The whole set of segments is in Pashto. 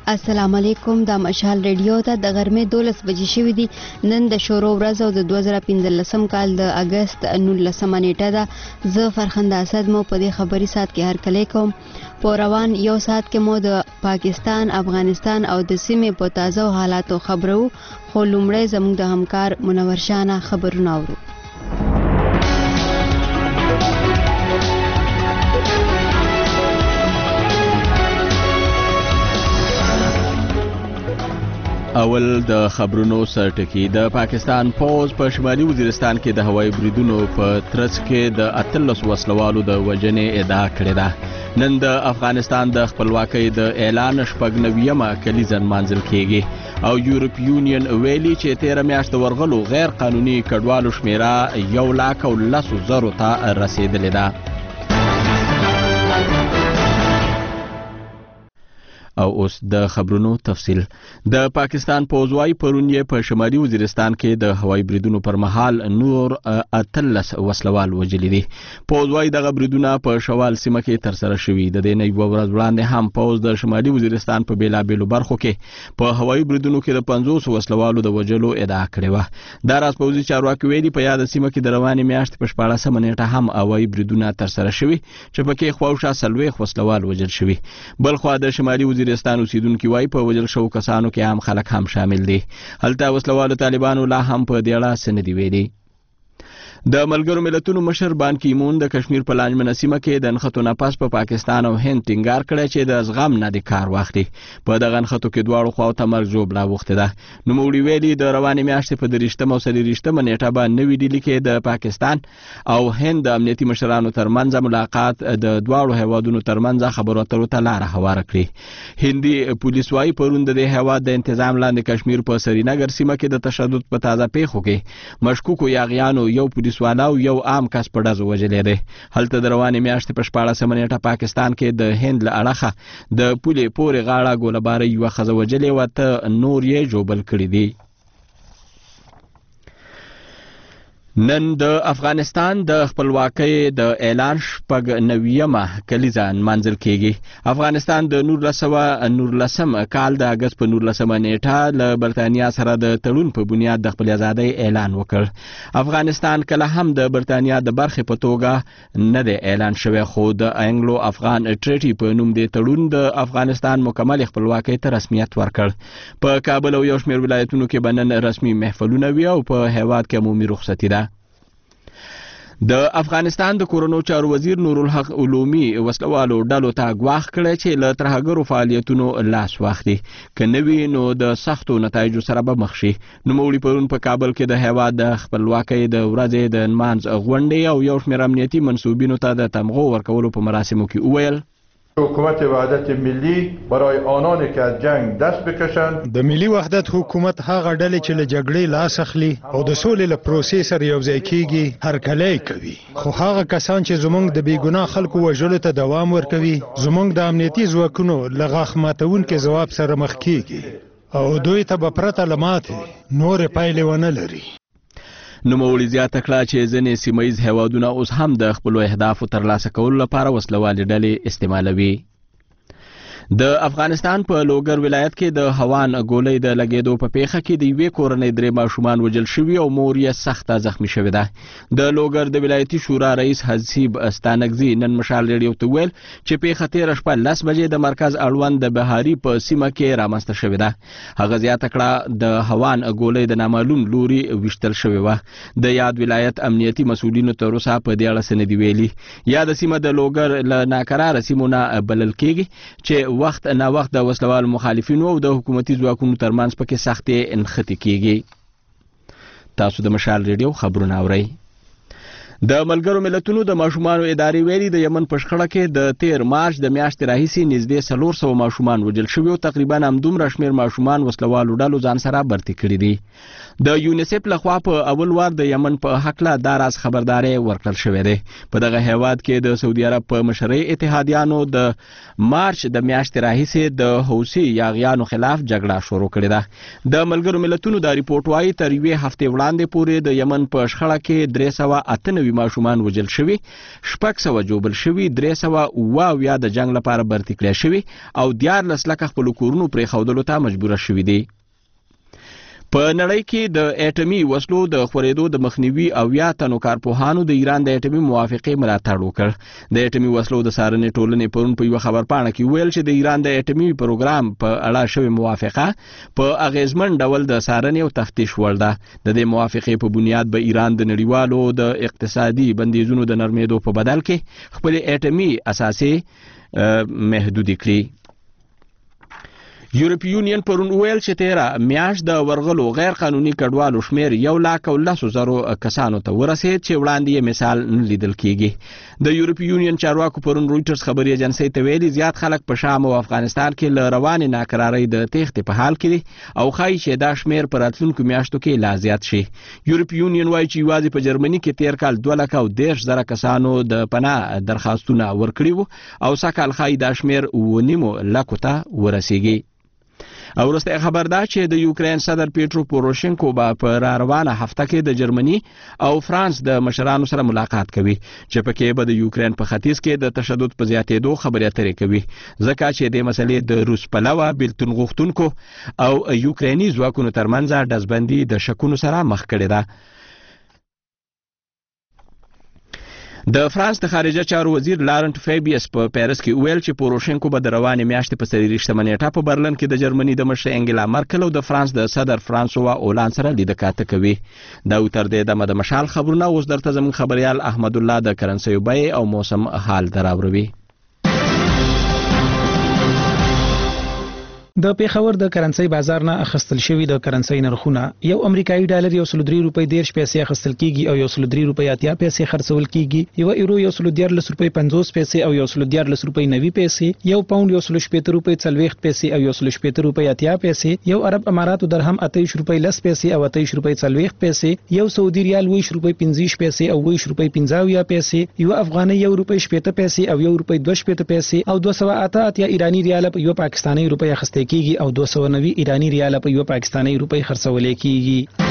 السلام علیکم د مشال ریډیو ته د غرمې 12 بجې شوې دي. نن د شورو ورځ او د 2015 کال د اگست 19 نیټه ده. زه فرخنده اسد مو په دې خبري سات کې هرکلی کوم. په روان یو سات کې مو د پاکستان، افغانستان او د سیمې په تازه حالاتو خبرو، خو لومړی زموږ د همکار منور شانه خبرونه اورو. اول د خبرونو سرټکی. د پاکستان پوز په شمالي وزیرستان کې د هوایي بریدونو په ترڅ کې د 18 وسلوالو د وژنې ادعا کړې ده. نن د افغانستان د خپلواکۍ د اعلان شپږ نویمه کلیزه نمانځل کیږي او یورپ یونین ویلي چې 13 میاشتې ورغلو غیر قانوني کډوالو شمیره 1,10,000 ته رسیدلې ده. او اوس د خبرونو تفصیل. د پاکستان پوزوای پرون یې په شمالي وزیرستان کې د هوایي بریدونو پر مهال نور 18 وسلوال وژلي دي. پوزوای دغه بریدونه په شوال سیمه کې تر سره شوي. د دې نه یوه ورځ وړاندې هم پوز د شمالي وزیرستان په بیلابیلو برخو کې په هوایي بریدونو کې د 50 وسلوالو د وژلو ادعا کړې وه. دا راز پوځي چارواکي ویلي په یاده سیمه کې د روانې میاشتې په 14 نیټه هم هوایي بریدونه تر سره شوي چې پکې خواوشا 40 وسلوال وژل شوي. بلخوا د شمالي وزیرستان اوسیدونکي وایي په وژل شوو کسانو کې عام خلک هم شامل دي. هلته وسلوالو طالبانو لا هم په دې اړه څه نه دي ویلي. د ملګرو ملتونو مشر بان کی مون د کشمیر په لانجمنه سیمه کې د نښتو نه پس په پاکستان او هند ټینګار کړی چې د زغم نه د کار واخلي. په دغه نښتو کې دواړو خواو ته مرګ ژوبله اوښتې ده. نوموړي ویلي د روانې میاشتې په 23 او 24 نیټه به نوي ډیلي کې د پاکستان او هند د امنیتي مشرانو ترمنځ ملاقات د دواړو هیوادونو ترمنځ خبرو اترو ته لاره هواره کړي. هندي پولیس وايي پرون د دې هیواد د انتظام لاندې کشمیر په سرینګر سیمه کې د تشدد په تازه پیښو کې مشکوکو یاغیانو یو پولیسوالاو یو عام کس په ډزو وژلی دی. هلته د روانې میاشتې په 14 نیټه پاکستان کې د هند له اړخه د پولې پورې غاړه ګولهبارۍ یوه ښځه وژلې وه، ته نور یې ژوبل کړي دي. نن د افغانستان د خپلواکۍ د اعلان شپږ نویمه کلیزه نمانځل کیږي. افغانستان د 1919 کال د اګست په 19 نیټه له برتانیا سره د تړون په بنیاد د خپل ازادۍ اعلان وکړ. افغانستان کله هم د برتانیا د برخې په توګه نه دی اعلان شوی، خو د انګلو افغان ټریټي په نوم د تړون د افغانستان مکمل خپلواکۍ ته رسمیت ورکړ. په کابل او یو شمېر ولایتونو کې به نن رسمي محفلونه وي او په هیواد کې عمومي رخصتي ده. د افغانستان د کورونو چارو وزیر نورالحق علومي وسلوالو ډلو ته ګواښ کړی چې له ترهګرو فعالیتونو لاس واخلي، که نه وي نو د سختو نتایجو سره به مخ شي. نوموړي پرون په کابل کې د هیواد د خپلواکۍ د ورځې د نمانځ غونډې او یو شمېر امنیتي منصوبینو ته د تمغو ورکولو په مراسمو کې وویل حکومت وحدت ملی برای آنانی که از جنگ دست بکشند. د ملي وحدت حکومت هغه ډلې چې له جګړې لاس اخلي او د سولې له پروسې سره یوځای کیږي هرکلی کوي، خو هغه کسان چې زموږ د بېګناه خلکو وژلو ته دوام ورکوي زموږ د امنیتي ځواکونو له غاښ ماتونکي ځواب سره مخ کیږي او دوی ته به پرته له ماتې نورې پایلې ونه لري. نوموړي زیاته کړه چې ځینې سیمه ییز هیوادونه اوس هم د خپلو اهدافو ترلاسه کولو لپاره وسلوالې ډلې استعمالوي. د افغانستان په لوګر ولایت کې د هوان ګولۍ د لګېدو په پیښه کې د یوې کورنۍ 3 ماشومان وژل شوي او مور یې سخته زخمی شوې ده. د لوګر د ولایتي شورا رئیس حسیب استانکزي نن مشال ریډیو ته ویل چې پیښه تېره شپه 10 بجې د مرکز اړوند د بهاري په سیمه کې رامنځته شوې ده. هغه زیاته کړه د هوان ګولۍ د نامعلوم لوري ویشتل شوې وه. د یاد ولایت امنیتي مسؤلینو تر اوسه په دې اړه څه نه دي ویلي. یاده سیمه د لوګر له ناکراره سیمو نه بلل کیږي چې وخت نه وخت د وسلوال مخالفینو او د حکومتي ځواکونو ترمنځ پکې سختې نښتې کیږي. تاسو د مشال ریډیو خبرونه اورئ. د ملګرو ملتونو د ماشومانو ادارې ویلي د یمن په شخړه کې د 13 مارچ د میاشتې راهیسې نږدې 400 ماشومان وژل شوي او تقریبا همدومره شمېر ماشومان وسلوالو ډلو ځان سره برتي کړي دي. د یونیسف لخوا په اول وار د یمن په هکله دا راز خبرداری ورکړل شوی دی. په دغه هیواد کې د سعودي عرب په مشرۍ اتحادیانو د مارچ د میاشتې راهیسې د حوثي یاغیانو خلاف جګړه شروع کړې ده. د ملګرو ملتونو دا ریپورټ وایي تر یوې هفتې وړاندې پورې د یمن په شخړه کې 398 نوي ماشومان وژل شوي، 600 جوبل شوي، 300 د جنگ لپاره برتي کړی شوي او 14 لک خپل کورونو پرېښودلو ته مجبوره شوي دي. په نړۍ کې د اټومي وسلو د خورېدو د مخنیوي او 10 تنو کارپوهانو د ایران د اټومي موافقې ملاتړ وکړ. د اټومي وسلو د څارنې ټولنې پرون په یو خبرپاڼه کې ویل چې د ایران د اټومي پروګرام په اړه شوې موافقه په اغیزمن ډول د څارنې او تفتیش وړ ده. د دې موافقې په بنیاد به ایران د نړیوالو د اقتصادي بندیزونو د نرمېدو په بدل کې خپل اټومي اساسي محدودې کړي. یورپی یونین پرون ویل چې تیرا میاشت د ورغلو غیر قانوني کډوالو شمیر 1,10,000 کسانو ته ورسید چې وړاندې یې مثال نه لیدل کیږي. د یورپی یونین چارواکو پرون رويټرز خبري ایجنسی ته ویلي زیات خلک په شام او افغانستان کې له روانې ناکرارۍ د تېښتې په حال کې دي او ښایي چې دا شمیر په راتلونکو میاشتو کې لا زیات شي. یورپی یونین وایي چې یوازې په جرمني کې تیر کال 2,10,000 کسانو د پناه درخواستونه ورکړي وو او سږ کال ښایي دا شمیر 9,00,000 ته ورسیږي. او وروسته خبر ده چې د یوکرين صدر پیټرو پوروشینکو به په روانه هفته کې د جرمني او فرانس د مشرانو سره ملاقات کوي چې پکې به د یوکرين په ختیځ کې د تشدد په زیاتېدو خبرې اترې کوي، ځکه چې د مسلې د روس پلوه بیلتون غوښتونکو او یوکريني ځواکونو ترمنځ ډزبندي د شکونو سره مخ کړې ده. د فرانس د خارجه چارو وزیر لارنت فیبیس په پیرس کې ویل چې پوروشینکو به د روانې میاشتې په 23 نیټه په برلن کې د جرمني د مشر انګلا مرکل او د فرانس د صدر فرانسوا اولان سره لیدکاته کوي. دا تر دې دمه د مشال خبرونه اوس درته زموږ خبريال احمد الله د کرنسي بیې او موسم حال دراوروي. د پیښور د کرنسي بازار نه اخستل شوی د کرنسي نرخونه یو امریکایي ډالر 103 روپۍ 13 پیسې اخستل کیږي او 103 روپۍ 80 پیسې خرڅول کیږي. یو یورو 114 روپۍ 50 پیسې او 114 روپۍ 90 پیسې، یو پاوند 117 روپۍ 40 پیسې او 117 روپۍ 80 پیسې، یو عرب اماراتو درهم 28 روپۍ 10 پیسې او 28 روپۍ 40 پیسې، یو سعودي ریال 20 روپۍ 50 پیسې او 20 روپۍ 50 پیسې، یو افغاني 1 روپۍ 70 پیسې او 1 روپۍ 2 پیسې او 288 ایرانی ریال په یو پاکستانی روپۍ اخستل کیږي او 290 ایرانی ریال په یو پاکستانی روپۍ خرڅول کیږي.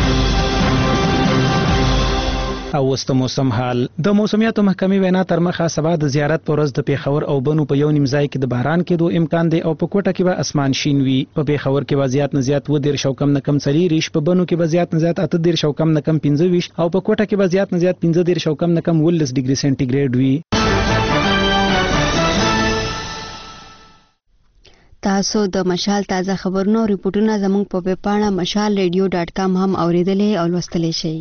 او وست موسم حال د موسمیاتو محکمې وینا تر مخه سبا د زیارت پر ورځ د پیښور او بنو په یو نیم ځای کې د باران کېدو امکان دی او په کوټه کې به اسمان شین وي. په پیښور کې وضعیت نزيات و ډیر شو کم نه کم 40، په بنو کې وضعیت نزيات 8 شو کم نه کم 25 او په کوټه کې وضعیت نزيات 15 شو کم نه کم 19 ډیګري سنټیګریډ وي. تاسو د مشال تازه خبرونو ریپورتونه زموږ په ویب پاڼه mashalradio.com هم اوریدلې او لوستلې شئ.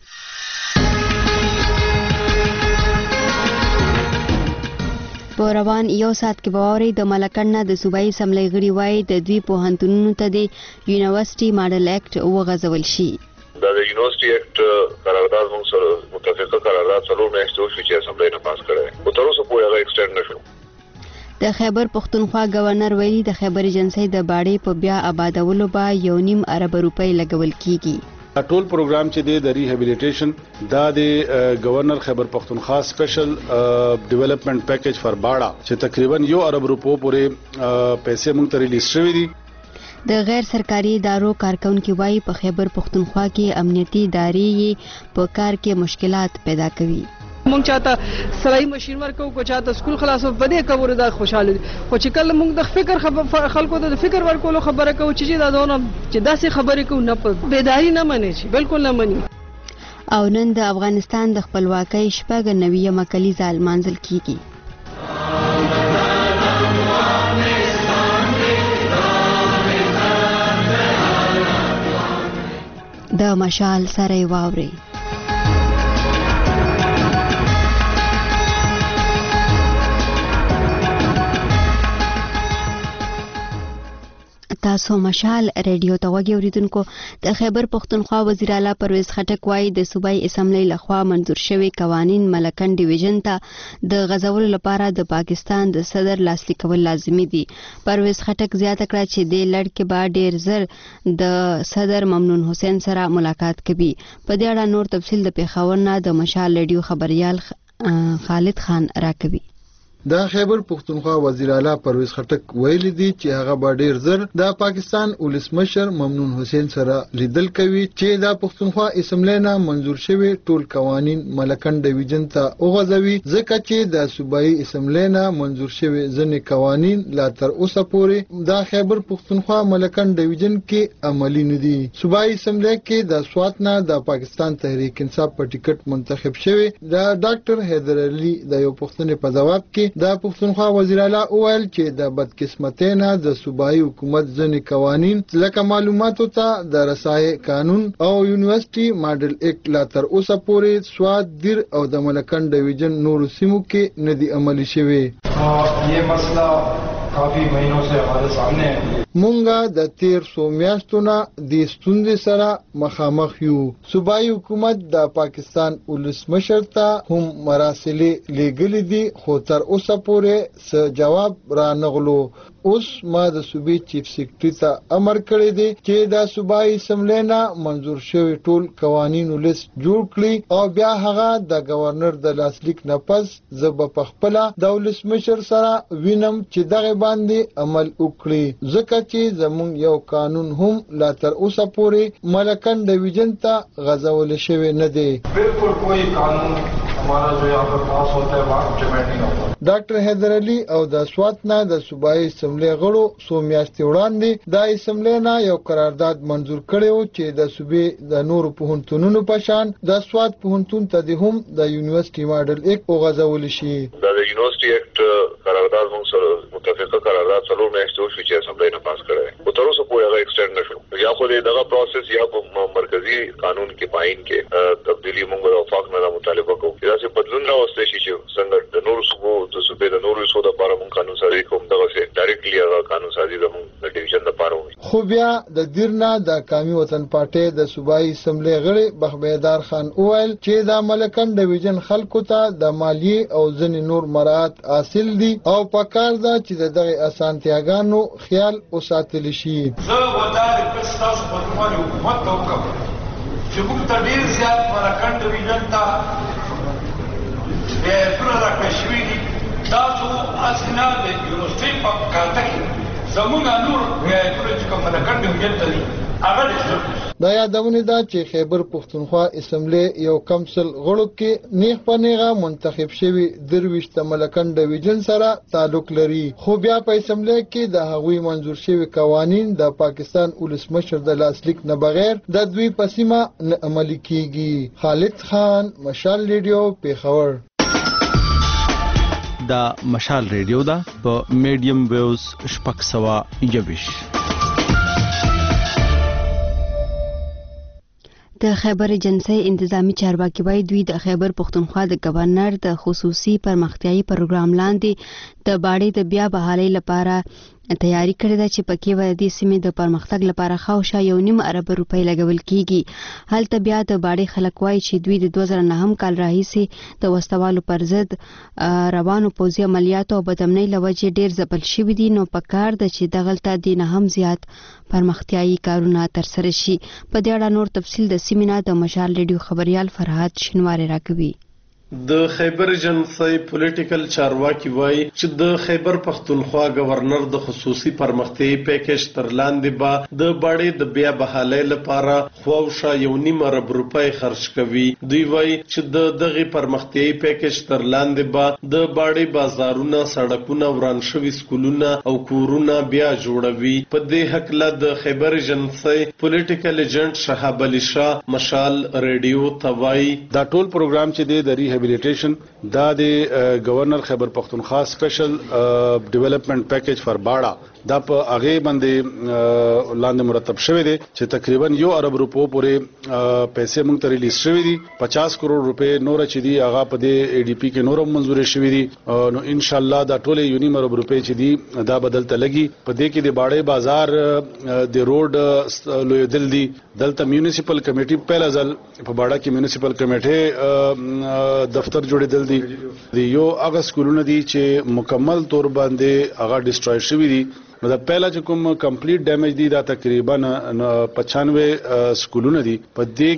په روان یو ساعت کې باوري د ملکن د صوبایي سملې غړي وای د دوی پوهنتونونو ته د یونیورسيټي ماډل اکټ وغځول شي. دا د یونیورسيټي اکټ قرارداد موږ سره متفقه قرارداد څلور میاشتې وشو چې اسمبلی نه پاس کړی او تر اوسه پورې هغه ایکسټند نشو. د خیبر پښتونخوا گورنر ویلي د خیبر ایجنسی د باړې په بیا آبادولو به 1.5 ارب روپۍ لګول کیږي. ټول پروګرام چې د ریهابیلیټیشن دا د گورنر خیبر پختونخوا سپیشل ډیولپمنٹ پیکیج فار باړه چې تقریبا 1 ارب روپو پورې پیسې مونږ ته ریلیز شوې دي. د غیر سرکاري ادارو کارکونکو وایي په خیبر پختونخوا کې امنیتي ادارې په کار کې مشکلات پیدا کوي. مونږ چاته سړی ماشين ورکو کو چاته سکول خلاصو بده کوو دا خوشاله خو چې کله مونږ د فکر خلکو ته د فکر ورکولو خبره کوو چې دا دونه چې داسې خبرې کوو نه په بیداری نه مني چې بالکل نه مني. او نن د افغانستان د خپلواکۍ شپږ نوې کلیزه لمانځل کیږي. د مشال سره واوري تاسو مشال ریډیو ته وګورئ اوریدونکو. د خیبر پختونخوا وزیر اعلی پرویز خټک وایي د صوبایي اسمبلی لخوا منظور شوی قوانین ملکن ډیویژن ته د غزولو لپاره د پاکستان د صدر لاسلیک کول لازمي دي. پرویز خټک زیاته کړه چې د لړ کې به ډیر زر د صدر ممنون حسین سره ملاقات کوي. په دې اړه نور تفصیل د پیښور نه د مشال ریډیو خبريال خالد خان راکوي. د خیبر پښتونخوا وزیر اعلی پرویز خټک ویلي دي چې هغه به ډیر زر د پاکستان ولسمشر ممنون حسین سره لیدل کوي چې د پښتونخوا اسمبلی نه منزور شوی ټول قوانین ملکن ډیویژن ته وغځوي ځکه چې د صوبایي اسمبلی نه منزور شوی ځینې قوانین لا تر اوسه پورې د خیبر پښتونخوا ملکن ډیویژن کې عملی نه دي. صوبایي اسمبلی کې د سوات نه د پاکستان تحریک انصاف په ټیکټ منتخب شوی د ډاکټر حیدر علي د یو پوښتنې په جواب کې د پښتونخوا وزیر اعلی وویل چې د بدقسمتۍ نه د صوبایي حکومت ځینې قوانین لکه معلوماتو ته د رسایي قانون او یونیورسيټي ماډل ایکټ لا تر اوسه پورې سوات دیر او د ملکن ډیویژن نورو سیمو کې نه دي عملي شوی. یہ مسئلہ کافی مہینوں سے ہمارے سامنے ہے. مونږه د 1300 میاشتو نه د ستونزې سره مخامخ یو. صوبایي حکومت د پاکستان ولسمشر ته هم مراسلې لیږلې دي خو تر اوسه پورې څه جواب را نغلو. اوس ما د صوبې چیف سیکرټري ته امر کړی دی چې د صوبایي اسمبلی نه منزور شوی ټول قوانینو لیست جوړ کړي او بیا هغه د گورنر د لاسلیک نه پس زه به پخپله د ولسمشر سره وینم چې دغه باندې عمل وکړي ځکه چې زموږ یو قانون هم لا تر اوسه پورې ملکن ډیویژن ته غځول شوی نه دی. بالکل کوئی قانون ہمارا جو یہاں پر پاس ہوتا ہے وہاں امپلیمنٹ نہیں ہوتا. ډاکټر حیدر علي او د سوات نه د صوبایي اسمبلی غړو څو میاشتې وړاندې د اسمبلی نه یو قرارداد منزور کړی و چې د صوبې د نورو پوهنتونونو په شان د سوات پوهنتون ته د هم د یونیورسيټي ماډل ایکټ وغځول شي. د یونیورسيټي ایکټ قرارداد موږ سره متفقه قرارداد څلور میاشتې وشو چې اسمبلی نه پاس کړی او تر اوسه پورې هغه ایکسټند نشو. یا خو دغه پروسس یا په مرکزی قانون کې پاین کې تبدیلی موږ د وفاق نه مطالبه کوو. دا چې بدلون راوستي شي چې څنګه د نورو صوبو د صوبې د نورو صوبو لپاره موږ قانون سازي کوم دغه سي ډایرکټلی هغه قانون سازي د موږ د ډیویژن لپاره وي. خو بیا د دیرنا د قومي وطن پارټي د صوبایي اسمبلی غړي بخبیدار خان وویل چې د ملکن ډیویژن خلکو ته د مالیې او ځینې نور مراعات حاصل دي او پکار ده چې دغه اسانتیاګانو خیال وساتل شي. زه ودار کستاس په کومه حکومت ته وکم چې موږ ته ډیر زیات ملکن ډیویژن ته پوره راکشوي دي. تاسو اسنه د یونیورسيټي په کارته کې زموږ نور پوره چې کوم ملکن ډیویژن ته دي هغه دي. دا یادونه ده چې خیبر پښتونخوا اسمبلی یو کمسل غړو کې نیغ په نیغه منتخب شوی 23 ملکن ډیویژن سره تعلق لري خو بیا په اسمبلی کې د هغوی منزور شوی قوانین د پاکستان ولسمشر د لاسلیک نه بغیر د دوی په سیمه نه عملي کیږي. خالد خان، مشال ریډیو، پیښور. دا مشال ریډیو دا په میډیم ویوز شپږ سوه یویش. د خیبر ایجنسی انتظامی چارواکي وایي دوی د خیبر پښتونخوا د گورنر د خصوصي پرمختیايي پروګرام لاندې د باړې د بیا بحالۍ لپاره تیاری کړې ده چې پکې به د سیمې د پرمختګ لپاره خاوشا 1.5 ارب روپۍ لګول کیږي. هلته بیا د باړې خلک وایي چې دوی د 2009 کال راهیسې د وسوالو پر ضد روانو پوځي عملیاتو او بدامنۍ لوجې ډیر ځپل شوي دي نو پکار ده چې دغلته د نه هم زیات پرمختیايي کارونه ترسره شي. په دې اړه نور تفصیل د سیمینار د مشال ریډیو خبريال فرهاد شینواری راکوي. د خیبر ایجنسی پولیټیکل چارواکي وایي چې د خیبر پښتونخوا گورنر د خصوصي پرمختیايي پیکیج تر لاندې به د باړې د بیا بحالۍ لپاره خواوشا 1.5 ارب روپۍ خرج کوي. دوی وایي چې د دغه پرمختیايي پیکیج تر لاندې به د باړې بازارونه، سړکونه، وران شوي سکولونه او کورونه بیا جوړوي. په دې هکله د خیبر ایجنسی پولیټیکل ایجنټ شهاب علي شاه مشال ریډیو ته وایي دا ټول پروګرام چې د ریهابیلیټیشن دا د گورنر خیبر پختونخوا سپیشل ډیولپمنٹ پیکیج فار باړه دا په هغه باندې لاندې مرتب شوی دی چې تقریبا 1 ارب روپو پورې پیسې موږ ته ریلیز شوی دي. 50 کروڑ روپے نور چې دی هغه په دې ای ډی پی کې نور منزورې شوی دي. نو ان شاء الله دا ټول 1 ارب روپے چې دی دا بدلته لګي. په دې کې د باړې بازار د روډ لوی دل دی. دلته میونسپل کمیټي په لازل په باړه کې میونسپل کمیټي دفتر جوړېدل دي. یو هغه سکولونه دي چې مکمل تور باندې هغه ډیسټروي شوی دي نو دا پہلا چې کوم کمپلیټ ډیمیج دی دا تقریبا 95 سکولونه دي په دې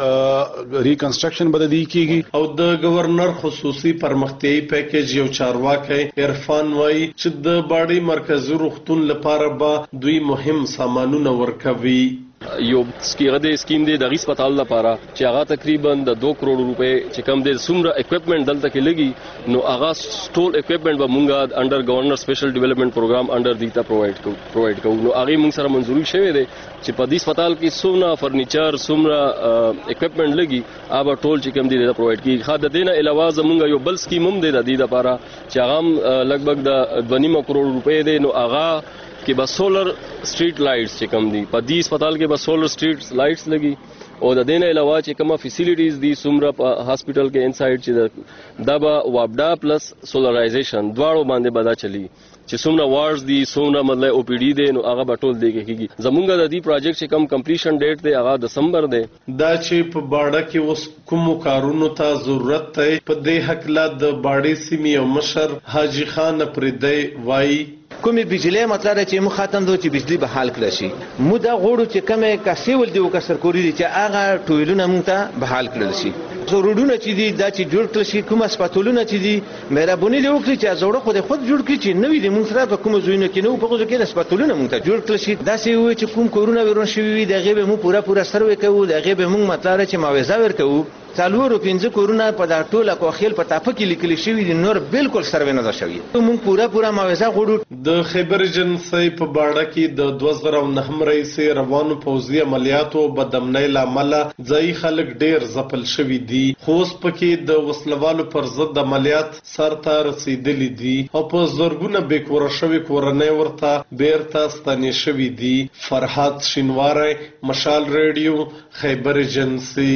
کې ریکنسټرکشن بد دی کیږي. او د گورنر خصوصي پرمختیايي پیکیج یو چارواکي عرفان وای چې د باډي مرکزی روغتون لپاره به دوی مهم سامانونه ورکوي. یو سکیم دی د هسپتال لپاره چې هغه تقریبا د 2 کروڑ روپے چې کم دی څومره اکوپمنٹ دلته کې لګي نو هغه ټول اکوپمنٹ به مونږه انډر گورنر سپیشل ډیولپمنٹ پروګرام انډر دیتا پرووایډ کوو. نو هغه مونږ سره منزوري شوی دی چې په دې هسپتال کې څومره فرنیچر څومره اکوپمنٹ لګي هغه ټول چې کم دی د پرووایډ کیږي. خاص د دینه علاوه زمونږ یو بل سکیم هم دی د دې لپاره چې هغه لګبګ د 2.5 کروڑ روپے دی. نو هغه کې به سولر سټریټ لایټس چې کم دي په دې هسپتال کې به سولر سټریټ لایټس لګي او د دینه علاوه چې کومه فیسیلیټیز دي څومره په هاسپټل کې انسایډ چې دا به وابډا پلس سولرایزیشن دواړو باندې بدا چلی چې څومره وارډز دي څومره مطلب او پی ډی دي نو هغه به ټول دی کېږي. زمونږ د دې پروجیکټ چې کم کمپلیشن ډیټ دی هغه دسمبر دی. دا چې په باډه کې اوس کوم کارونو ته ضرورت دی په دې حق لا د باډي سیمې او مشر حاجی خان پردی وای کومې بجلی مطلب چې مو ختم دو چې بجلی به حال کړی شي. مو دا غوړو چې کومه کاسیول دی او کسر کوری دي چې هغه ټویلونه مونږ ته به حال کړل شي. روډونه چې دي دا چې جوړ کړل شي کوم هسپتالونه چې دي مهرباني دی وکړي چې زوړه خود جوړ کړي چې نوې دي مونږ سره په کوم ځایونو کې نو په کوم کې هسپتالونه مونږ ته جوړ کړل شي. دا چې وي چې کوم کورونا وایرس شوی دی هغه به مو پورا سروې کوو دغه به مونږ مطلب چې معاوضه ورکوو. څلور او پنځه کورونا په دا ټوله کوخیل په تاپه کې لیکل شوی دي نور بالکل سروې نه ده شوی. مونږ پورا معاوضه غوړو. د خیبر ایجنسی په باډه کې د 2009 رئیس روانو پوځي عملیاتو بدامنۍ لامل ځای خلک ډیر ځپل شوی دي. خو اوس پکې د وسلوالو پر ضد عملیات سرته رسیدلی دي او په زرګونه بیکوره شوی کورنۍ ورته بیرته ستنې شوی دي. فرحات شینواری، مشال ریډیو، خیبر ایجنسی.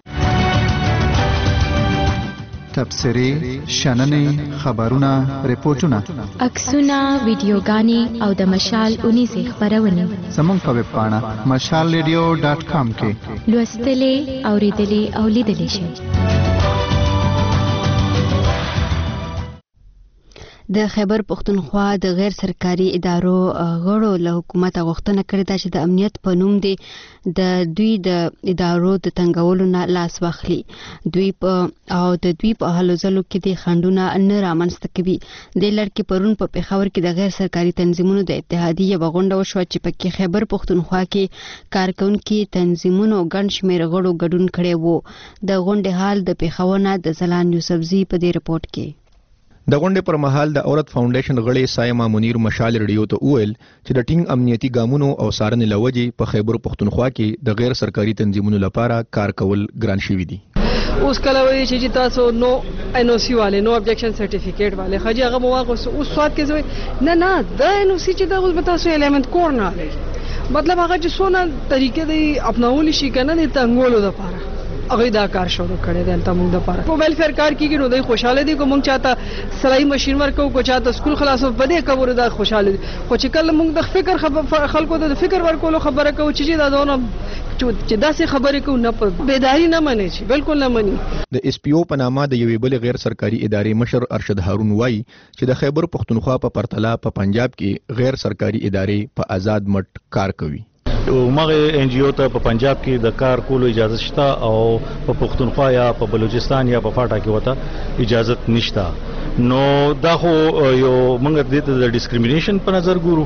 تبصرې، شننې، خبرونه، ریپورتونه، عکسونه، ویډیوګانې او د مشال اونیزې خبرونه زموږ په ویب پاڼه mashalradio.com کې لوستلې، اوریدلې او لیدلې شئ. د خیبر پختونخوا د غیر سرکاري ادارو غړو له حکومت غوښتنه کړې ده چې د امنیت په نوم د دوی د ادارو د تنګولو نه لاس واخلي. دوی په هلو ځلو کې د خنډونه نه رامنځته کوي. د لړ کې پرون په پېښور کې د غیر سرکاري تنظیمونو د اتحادیې یوه غونډه وشوه چې پکې خیبر پختونخوا کې کارکونکي تنظیمونو ګڼ شمېر غړو ګډون کړی وو. د غونډې حال د پېښور نه د زلان یوسفزي په دې رپورټ کې. د غونډې پر مهال د اورت فاونډیشن غړي سایما منیر مشال ریډیو ته وویل چې د ټینګ امنیتي ګامونو او څارنې له وجې په خیبر پختونخوا کې د غیر سرکاري تنظیمونو لپاره کار کول ګران شوي دي. اوس کله وایي چې تاسو نو ان او سی والے نو ابجیکشن سرټیفیکیټ والے خاجي هغه مواقع اوس سواد کې زوی نه د ان او سی چې دا اوس به تاسو الیمنت کور نه لري مطلب هغه چې سونه طریقې دی اپناول شي کنه د تنګولو لپاره هغه دا کار شروع کړی دی ته موږ د پاره په ویلفیر کار کیږي نو د خوشاله دي کوم چاته سلای ماشين ورکو کو چاته سکول خلاصو بده کور دا خوشاله دي خو چې کله موږ د فکر خلکو د فکر ورکولو خبره کوو چې دا دونه چې داسې خبرې کوو نه بیداری نه مني چې بالکل نه مني. د اس پی او په نامه د یوې بل غیر سرکاري ادارې مشر ارشد هارون وایي چې د خیبر پختونخوا په پرتله په پنجاب کې غیر سرکاري ادارې په آزاد مټ کار کوي. مغه ان جی او ته په پنجاب کې د کار کولو اجازه شته او په پختونخوا یا په بلوچستان یا په فاټا کې وته اجازه نشته. نو دا خو یو موږ د ډیسکریمینیشن په نظر ګورو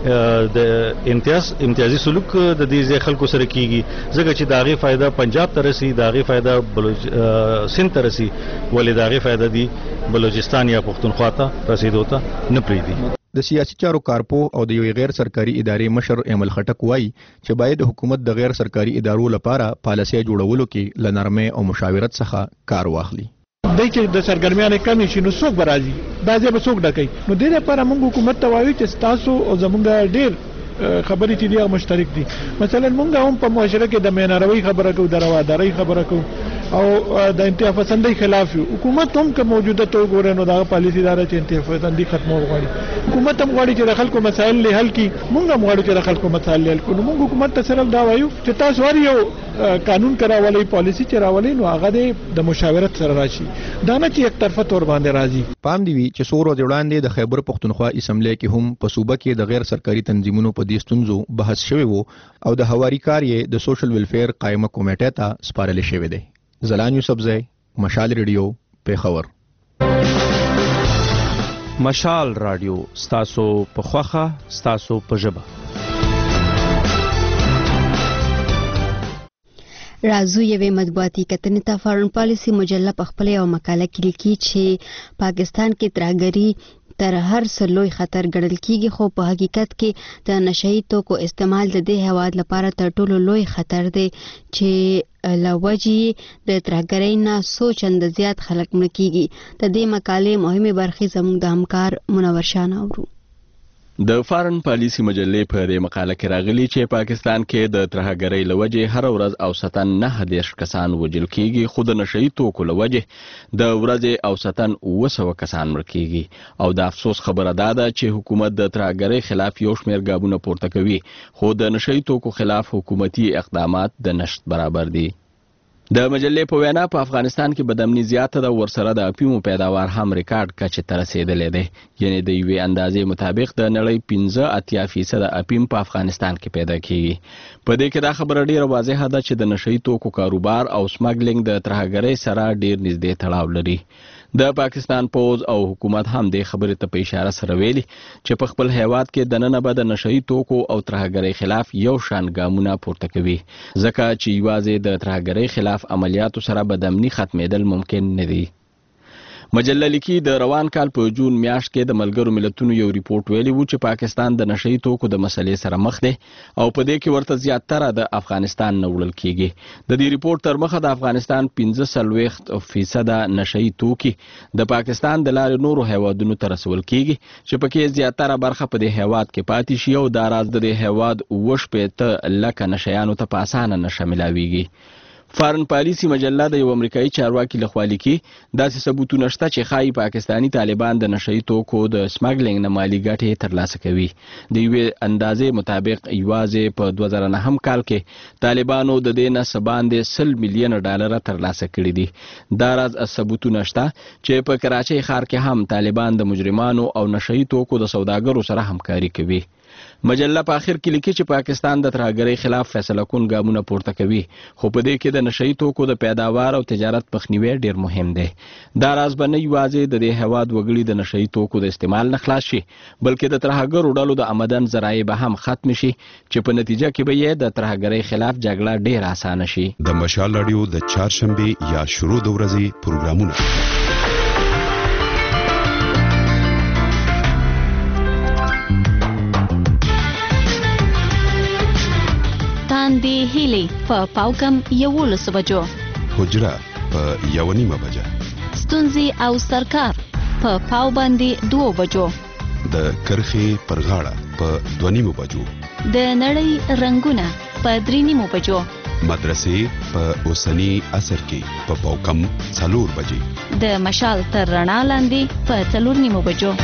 د امتیازي سلوک د دې خلکو سره کیږي ځکه چې داغه فائدہ پنجاب ته رسي داغه فائدہ سند ته رسي ولې داغه فائدہ دی بلوچستان یا پختونخوا ته رسیدو ته نه پریدي. د سیاسي چارو کارپو او د یو غیر سرکاري ادارې مشر ایمل خټک وایي چې باید حکومت د غیر سرکاري ادارو لپاره پالیسي جوړولو کې له نرمۍ او مشاورت څخه کار واخلي. دای چې د سرګرمیانه کمی شي نو څوک برازي دا ځای به څوک ډکې نو د دې لپاره موږ حکومت ته وایو چې تاسو او زمونږ ډیر خبرې چې دی مشترک دي. مثلا موږ هم په معاشره کې د میناروي خبره کوو د رواداري خبره کوو او د انتها پسندۍ خلاف یو. حکومت هم که موجوده تو ګورې نو دا پالیسی دار چې انتها پسندۍ ختمول غواړي. حکومت هم غواړي چې د خلکو مسایل حل کړي، موږ هم غواړو چې د خلکو مسایل حل کړو. موږ حکومت ته صرف دا وایو چې تاسو هر یو قانون کراولئ، پالیسی چې راولئ نو هغه د مشاورت سره راشي، دا نه چې یک طرفه تور باندې راځي. پام دی وی چې څو ورځې وړاندې د خیبر پښتونخوا اسمبلی کې هم په صوبه کې د غیر سرکاري تنظیمونو په دې ستونزو بحث شوی وو او د هواري کار یې د سوشل ویلفیر قائمه کمیټې ته سپارل شوی دی. زلان یوسفزی، مشال ریډیو، پیښور. مشال رادیو ستاسو په خوخه، ستاسو په ژبه. رازو یوې مطبوعاتي کتنې ته فارن پالیسي مجله په خپل یو مقاله کې لیکي چې پاکستان کې ترهګري تر هر څه لوی خطر ګڼل کیږي، خو په حقیقت کې د نشئی توکو استعمال د دې هیواد لپاره تر ټولو لوی خطر دی چې لوجې د ترهګرۍ نه څو چنده زیات خلک مړه کیږي. د دې مقالې مهمه برخې زموږ د همکار منور شاه اورو. د فارن پالیسي مجلې په دې مقاله کې راغلي چې پاکستان کې د ترهګرۍ لوجې هر ورځ اوسطا 9 کسان وژل کیږي، خو د نشئی توکو لوجې د ورځې اوسطا 200 کسان مړه کیږي. او د افسوس خبره ده چې حکومت د ترهګرۍ خلاف یو شمېر ګامونه پورته کوي، خو د نشئی توکو خلاف حکومتي اقدامات د نشت برابر دي. د مجلې په وینا په افغانستان کې بدامني زیاته ده، ورسره د اپیمو پیداوار هم ریکارډ کچې ته رسیدلی دی. یعنی د یوې اندازې مطابق د نړۍ 85% اپیم په افغانستان کې پیدا کیږي. په دې کې دا خبره ډیره واضحه ده چې د نشئی توکو کاروبار او سمګلینګ د ترهګرۍ سره ډیر نږدې تړاو لري. د پاکستان پوز او حکومت هم د خبرې ته په اشاره سره ویلي چې په خپل هیواد کې د نن به د نشئی توکو او ترهګرۍ خلاف یو شان ګامونه پورته کوي، ځکه چې یوازې د ترهګرۍ خلاف عملیاتو سره بدامني ختمېدل ممکن نه دي. مجله لیکي د روان کال په جون میاشت کې د ملګرو ملتونو یو ریپورت ویلی وو چې پاکستان د نشئی توکو د مسلې سره مخ دی او په دې کې ورته زیاتره د افغانستان نه وړل کیږي. د دې ریپورت تر مخه د افغانستان 45% نشئی توکي د پاکستان د لارې نورو هیوادونو ته رسول کیږي چې پکې زیاتره برخه په دې هیواد کې پاتې شي او دا راز د دې هیواد 80 لکه نشیانو ته په اسانه نه شاملويږي. فارن پالیسي مجله د یو امریکایي چارواکي لخوا لیکي داسې ثبوتونه شته چې ښایي پاکستانی طالبان د نشئی توکو د سمګلینګ نه مالي ګټې ترلاسه کوي. د یوې اندازې مطابق یوازې په 2009 کال کې طالبانو د دې نه څه باندې $100 میلیونه ترلاسه کړي دي. دا راز ثبوتونه شته چې په کراچۍ ښار کې هم طالبان د مجرمانو او نشئی توکو د سوداګرو سره همکاري کوي. مجله په اخر کې لیکي چې پاکستان د ترهګرۍ خلاف فیصله کون ګامونه پورته کوي، خو په دې کې د نشئی توکو د پیداوار او تجارت مخنیوی ډیر مهم دی. دا راز به نه یوازې د دې هیواد وګړي د نشئی توکو د استعمال نه خلاص شي، بلکې د ترهګرو ډلو د آمدن ذرایع به هم ختم شي چې په نتیجه کې به یې د ترهګرۍ خلاف جګړه ډیر اسانه شي. د مشال رادیو د چهارشنبه یا شروع د ورځې پروګرامونه دی هیلی په پاوکم 11 بجو، حجره په 1:30 بجه، ستونزي او سرکار په پاو باندې 2 بجو، د کرخې پر غاړه په 2:30 بجو، د نړۍ رنگونه په 3:30 بجو، مدرسې په اوسنی عصر کې په پاوکم 4 بجې، د مشال تر رڼا لاندې په 4:30 بجو.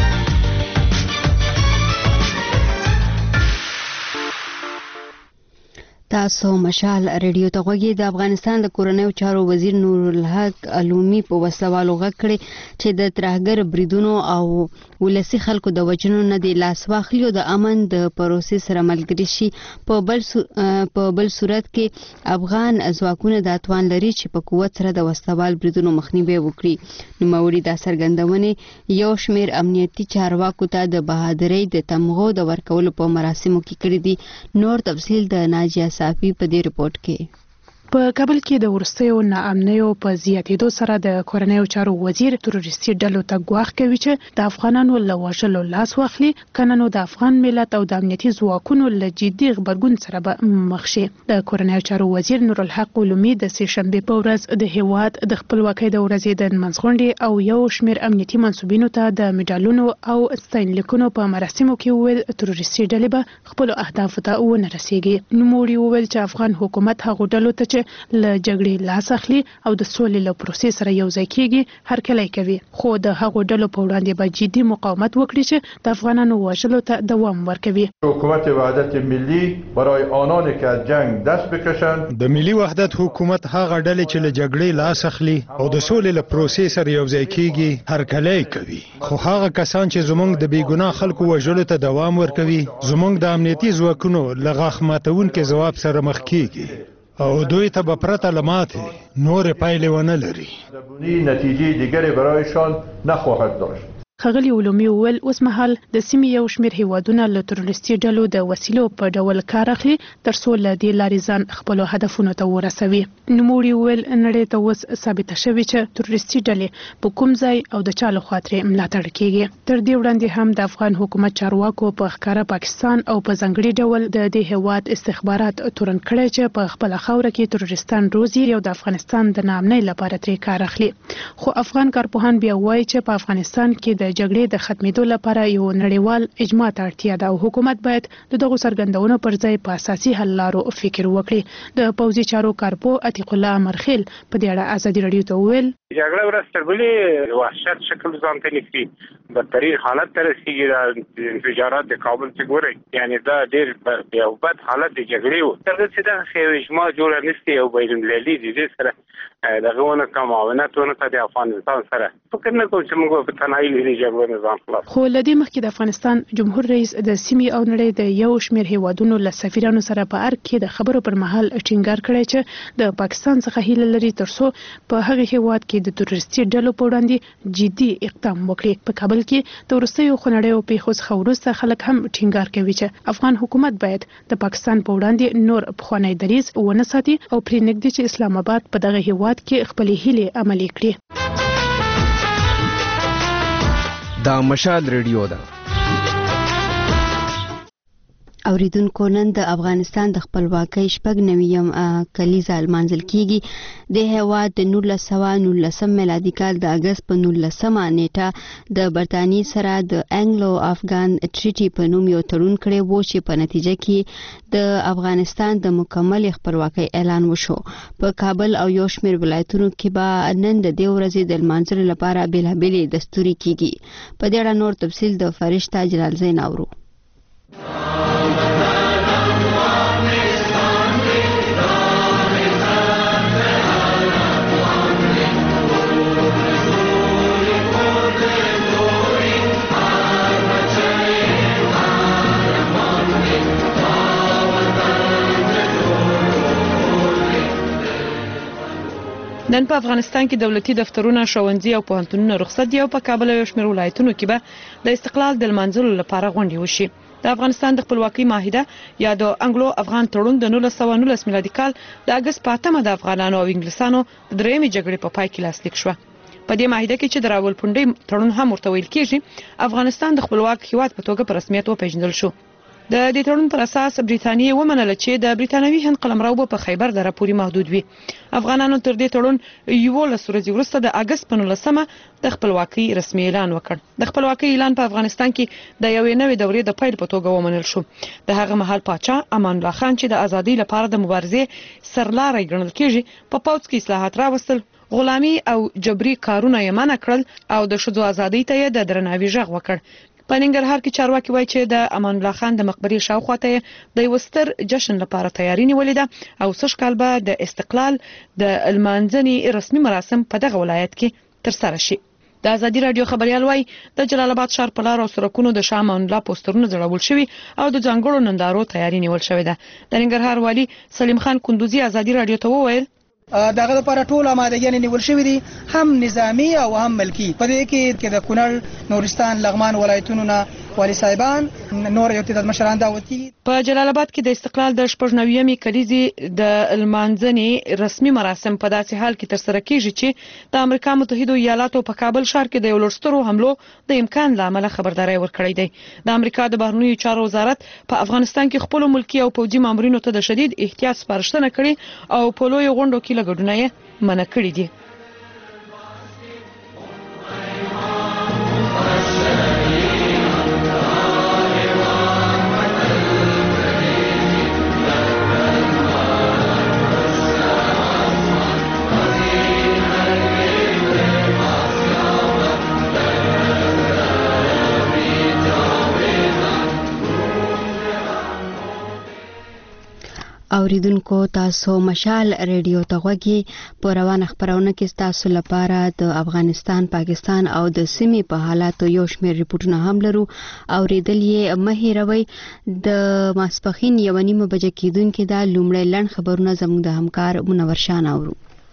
تاسو مشال ریډیو ته غوږی. د افغانستان د کورنیو چارو وزیر نور الحق علومي په وسلوالو غږ کړي چې د ترهګر بریدونو او ولسی خلکو د وجنو نه دی لاس واخلي او د امن د پروسې سره ملګری شي. په بل صورت کې افغان ځواکونه د اتوان لري چې په قوت سره د وسلوال بریدونو مخنیوي وکړي. نوموړي دا څرګندونه یو شمېر امنیتي چارواکو ته د بهادرۍ د تمغو د ورکولو په مراسمو کې کړي دي. نور تفصیل د ناجیه صافي په دې رپورت کې. په کابل کې د ورستیو ناامنیو په زیاتېدو سره د کورنیو چارو وزیر تروریستي ډلو ته ګواښ کوي چې د افغانانو له وژلو لاس واخلي، کنه نو د افغان ملت او د امنیتي ځواکونو له جدي غبرګون سره به مخ شي. د کورنیو چارو وزیر نور الحق علومي د سې شنبې په ورځ د هیواد د خپلواکۍ د ورځې د نمانځغونډې او یو شمېر امنیتي منصوبینو ته د میډالونو او ستاینلیکونو په مراسمو کې وویل تروریستي ډلې به خپلو اهدافو ته ونه رسیږي. نوموړي وویل چې افغان حکومت هغو ډلو ته چې چې له جګړې لاس اخلي او د سولې له پروسې سره یو ځای کیږي هرکلی کوي، خو د هغو ډلو په وړاندې به جدي مقاومت وکړي چې د افغانانو وژلو ته دوام ورکوي. حکومت وحدت ملی برای آنانی که از جنگ دست بکشند. د ملي وحدت حکومت هغه ډلې چې له جګړې لاس اخلي او د سولې له پروسې سره یو ځای کیږي هرکلی کوي، خو هغه کسان چې زموږ د بېګناه خلکو وژلو ته دوام ورکوي زموږ د امنیتي ځواکونو له غاښ ماتونکي ځواب سره مخ کیږي او دوی ته به پرته له ماتې نورې پایلې ونه لري. نتیجه دیگری برایشان نخواهد داشت. ښاغلي علومي وویل اوس مهال د سیمې یو شمېر هیوادونه له تروریستي ډلو د وسیلو په ډول کار اخلي ترڅو له دې لارې ځان خپلو هدفونو ته ورسوي. نوموړي وویل نړۍ ته اوس ثابته شوې چې تروریستي ډلې په کوم ځای او د چا لخوا ترې ملاتړ کیږي. تر دې وړاندې هم د افغان حکومت چارواکو په ښکاره پاکستان او په ځانګړي ډول د دې هیواد استخبارات تورن کړی چې په خپله خاوره کې تروریستان روزي او د افغانستان د ناامنۍ لپاره ترې کار اخلي. خو افغان کارپوهان بیا وایي چې په افغانستان کې د جګړې د ختمېدو لپاره یو نړیوال اجماع ته اړتیا ده او حکومت باید د دغو څرګندونو پر ځای په اساسي حل لارو فکر وکړي. د پوځي چارو کارپو عتیق الله مرخیل په دې اړه ازادي راډیو ته وویل جګړه ورځ تر بلې وحشت شکل ځان ته نیسي، بدترین حالت ته رسیږي. د انفجارات د کابل چې ګورئ یعنې دا ډېر یو بد حالت د جګړې و. تر دې چې دغه یو اجماع جوړه نشي او بین المللي د دې سره دغه ونه کوم معاونت ونه کړي د افغانستان سره فکر نه کوم چې موږ په تنهایی لري جګړه نظام خلاص. خو لدې مخکې د افغانستان جمهور رئیس د سیمې او نړۍ د یو شمېر هیوادونو له سفیرانو سره په ارګ کې د خبرو پر مهال ټینګار کړی چې د پاکستان څخه هیله لري ترڅو په هغه هیواد کې د تروریستي ډلو په وړاندې جدي اقدام وکړي. په کابل کې د وروستیو خونړیو پیښو څخه وروسته خلک هم ټینګار کوي چې افغان حکومت باید د پاکستان په وړاندې نور پخوانی دریځ ونه ساتي او پرې نږدې چې اسلام آباد په دغه هیواد کې خپلې هیلې عملي کړي. دا مشال ریډیو ده. اوریدونکو نن د افغانستان د خپلواکۍ شپږ نویم کلیزه لمانځل کیږي. د هیواد د 1919 میلادي کال د اگست په 19مه نیټه د برتانیې سره د انګلو افغان ټریټي په نوم یو تړون کړی و چې په نتیجه کې د افغانستان د مکمل خپلواکۍ اعلان وشو. په کابل او یو شمېر ولایتونو کې به نن د دې ورځې د لمانځلو لپاره بیلابېلې دستوري کیږي. په دې اړه نور تفصیل د فرشته جلال زین اورو. نن په افغانستان کې دولتي دفترونه، ښوونځي او پوهنتونونه رخصت دي او په کابل او شمېر ولایتونو کې به د استقلال د لمانځلو لپاره غونډې وشي. د افغانستان د خپلواکۍ معاهده یا د انګلو افغان تړون د 1919 میلادي کال د اگست په 8مه د افغانانو او انګلیسانو د درېیمې جګړې په پای کې لاسلیک شوه. په دې معاهده کې چې د راولپنډۍ تړون هم ورته ویل کېږي، افغانستان د خپلواک هیواد په توګه په رسمیت وپېژندل شو. د دې تړون پر اساس بریتانیې ومنله چې د بریتانوي هند قلمرو په خیبر دره پورې محدود وي. افغانانو تر دې تړون 11 ورځې وروسته د اگست په 19مه د خپلواکۍ رسمي اعلان وکړ. د خپلواکۍ اعلان په افغانستان کې د یوې نوې دورې د پیل په توګه ومنل شو. د هغه مهال پاچا امان الله خان چې د ازادۍ لپاره د مبارزې سرلاری ګڼل کېږي، په پوځ کې اصلاحات راوستل، غلامي او جبري کارونه یې منع کړل او د ښځو ازادۍ ته یې د درناوي غږ وکړ. په ننګرهار کې چارواکي وایي چې د امان الله خان د مقبرې شاوخوا ته د یو ستر جشن لپاره تیاری نیولې ده او سږ کال به د استقلال د لمانځنې رسمي مراسم په دغه ولایت کې ترسره شي. د ازادي رادیو خبريال وایي د جلال آباد ښار په لار او سړکونو د شاه امان الله پوسټرونه ځړول شوي او د ځانګړو نندارو تیاری نیول شوې ده. د ننګرهار والي سلیم خان کندوزي ازادي رادیو ته وویل دغه لپاره ټول آمادګي نیول شوې دي، هم نظامی او هم ملکی. په دې کې د کونړ، نورستان، لغمان ولایتونو نه والی صاحبان نور یو تعداد مشران دعوت کیږي. په جلال آباد کې د استقلال د 89مې کلیزې د لمانځنې رسمي مراسم په داسې حال کې ترسره کیږي چې د امریکا متحده ایالاتو په کابل ښار کې د یو لړسترو حملو د امکان لامل خبرداري ورکړې ده. د امریکا د بهرنیو چارو وزارت په افغانستان کې خپل ملکی او پوځي مامورینو ته د شدید احتیاط سپارښتنه کړې او په لوی غونډو کې لګډونه یې منع کړې دي. اوریدونکو تاسو مشال ریډیو ته غوږی په روانه خبرونه کې تاسو لپاره د افغانستان، پاکستان او د سیمې په حالاتو یو شمېر ریپورتونه هم لرو. اوریدل یې مه هېروئ. د ماسپښین 1:30 بجې کېدونکې دا لومړی لنډ خبرونه زموږ د همکار منور شاه اورو.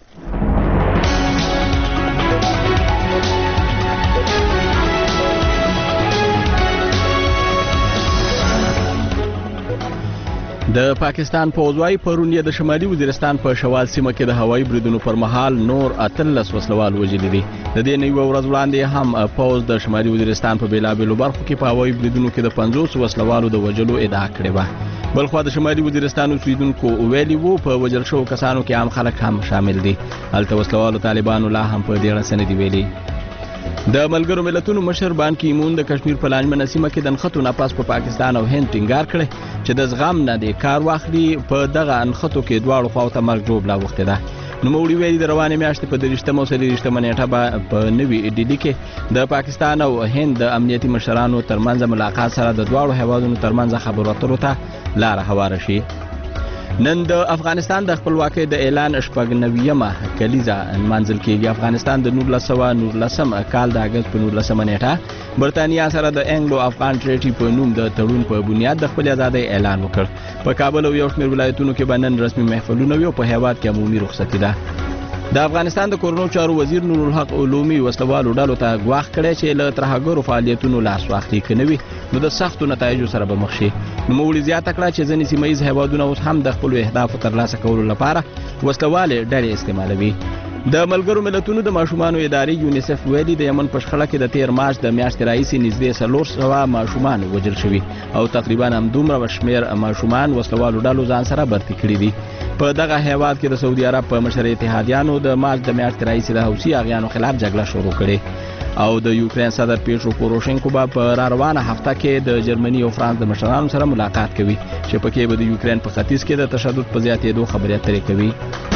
د پاکستان پوځوي پرون د شمالي وزیرستان په شوال سیمه کې د هوایي بریدونو پر مهال نور 13 وسلوال وژل دي. د دې نوې ورځ وړاندې هم پوځ د شمالي وزیرستان په بیلابېلو برخو کې په هوایي بریدونو کې د 50 وسلوالو د وژلو ادعا کړې وه. بلخوا د شمالي وزیرستان اوسیدونکو ویلي وو په وژل شوو کسانو کې عام خلک هم شامل دي. هلته وسلوالو طالبانو لا هم په دې اړه څه نه دي ویلي. د ملګرو ملتونو مشر بان کی مون د کشمیر په لانجمنه سیمه کې د نښتو ناپاس په پاکستان او هند ټینګار کړی چې د زغم نه د کار واخلي. په دغه نښتو کې دواړو خواو ته مرګ جوړه وخته ده. نوموړي ویلي د روانې میاشتې په 23 او 24 نیټه په نوي ډیلي کې د پاکستان او هند د امنیتي مشرانو ترمنځ ملاقات سره د دواړو هیوادونو ترمنځ خبرو اترو ته لار هواره شي. نن د افغانستان د خپلواکۍ د اعلان 89مه کلیزه منځل کېږي. افغانستان د 1919 کال د اگست په 19 نیټه برتانیا سره د انګلو افغان ټریټي په نوم د تړون په بنیاد د خپل ازادۍ اعلان وکړ. په کابل او یو شمېر ولایتونو کې به نن رسمي محفلونه وي او په هیواد کې عمومي رخصتي ده. د افغانستان د کورونو چارو وزیر نور الحق علومي وسلوالو ډلو ته ګواښ کړی چې له ترهګرو فعالیتونو لاس واخلي، که نه وي نو د سختو نتایجو سره به مخ شي. نوموړي زیاته کړه چې ځینې سیمه ییز هیوادونه اوس هم د خپلو اهدافو ترلاسه کولو لپاره وسلوالې ډلې استعمالوي. د ملګرو ملتونو د ماشومانو ادارې یونیسف ویلي د یمن په شخړه کې د 13 مارچ د میاشتې راهیسې نږدې 400 ماشومان وژل شوي او تقریبا همدومره شمېر ماشومان وسلوالو ډلو ځان سره برتې کړي دي. په دغه هیواد کې د سعودي عرب په مشر اتحادیانو د مارچ د میاشتې راهیسې د حوثي اغیانو خلاف جګړه شروع کړې او د یوکرین صدر پیټرو پوروشینکو به په روانه هفته کې د جرمني او فرانس د مشرانو سره ملاقات کوي چې پکې به د یوکرین په ختیځ کې د تشدد په زیاتېدو خبرې اترې کوي.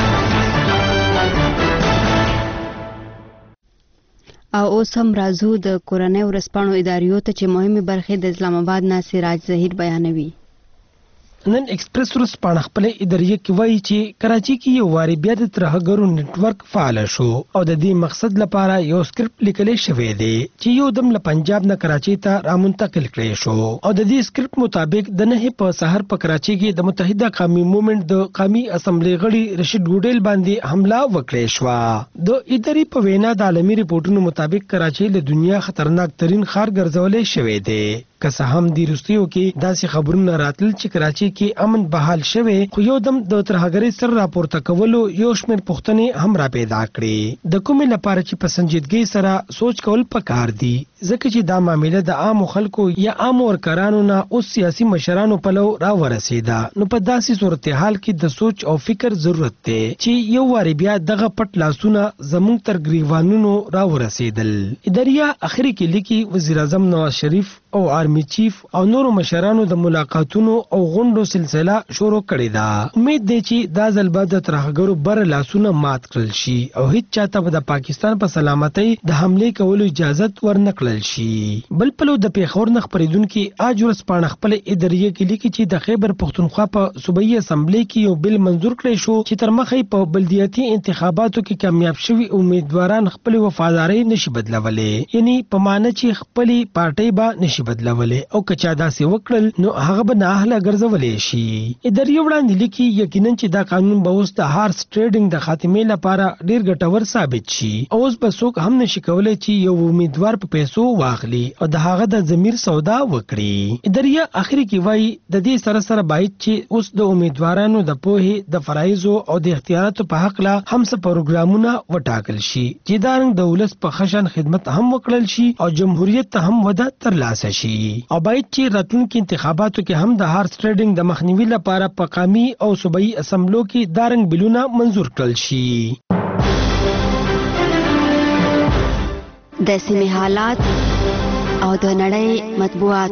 او اوس هم راځو د کورنۍ ورځپاڼو اداریو ته چې مهمه برخه د اسلام آباد نه سراج ظهیر بیانوي. نن ایکسپریس ورځپاڼه خپل اداریه کې وایي چې کراچي کې یو واري بیا د ترهګرو نتورک فعال شو او د دې مقصد لپاره یو سکرپټ لیکل شوی دی چې یو دم له پنجاب نه کراچي ته رامنتقل کړی شو او د دې سکرپټ مطابق د 9 په سحر په کراچي کې د متحده قومي موومېنټ د قومي اسمبلی غړي رشید ګوډیل باندې حمله وکړې شو. د اداري په وینا د عالمي ریپورتونو مطابق کراچي له دنیا خطرناک ترين ښار ګرځولې شوی دی. که څه هم د روسیو کې داسې خبرونه راتل چې کراچي کې امن بحال شوه، خو یو دم د ترهګرۍ سر راپورته کولو یو شمېر پوښتنې هم را پیدا کړې. د کومې لپاره چې په سنجیدګۍ سره سوچ کول پکار دي، ځکه چې دا معاملې د عام خلکو یا عام ورکرانو نه اوس سیاسي مشرانو په لور را ورسېده. نو په داسې صورتحال کې د سوچ او فکر ضرورت دی چې یو واری بیا دغه پټ لاسونه زموږ تر ګریوانونو را ورسېدل. اداریه اخري کې لیکي وزیر اعظم نواز شریف او آرمی چیف او نورو مشرانو د ملاقاتونو او غونډو سلسله شروع کړې ده. امید دی چې دا ځل به د ترهګرو بر لاسونه مات کړل شي او هیڅ چاته به د پاکستان په سلامتۍ د حمله کولو اجازه ورنکړل شي. بل پلو د پیښور نه خبرېدونکو اج ورځپاڼه خپل اداریه کې لیکي چې د خیبر پښتونخوا په صوبایي اسمبلی کې یو بل منظور کړی شو چې تر مخې په بلدیاتي انتخاباتو کې کامیاب شوي امیدواران خپل وفاداری نشي بدلولې، یعنی په معنی چې خپل پارټي به نشي بدلولې او کچا داسې وکړل نو هغه به نه اهله ګرځولې شي. اداریه وړاندې لیکي یقینا چې دا قانون به اوس د هارس ټریډینګ د خاتمې لپاره ډیر ګټور ثابت شي. اوس به څوک هم نشي کولای چې یو امیدوار په پیسو واخلي او د هغه د ضمیر سودا وکړي. اداریه اخري کې وایي د دې سره سره باید چې اوس د امیدوارانو د پوهې د فرایضو او د اختیاراتو په حق لا هم څه پروګرامونه وټاکل شي چې دا رنګ د ولس په خشن خدمت هم وکړل شي او جمهوریت ته هم وده ترلاسه شي. او باید چې راتلونکي انتخاباتو کې هم د هارس ټریډینګ د مخنیوي لپاره په قومي او صوبایي اسمبلو کې دا رنګ بلونه منظور کړل شي. د سیمې حالات او د نړۍ مطبوعات.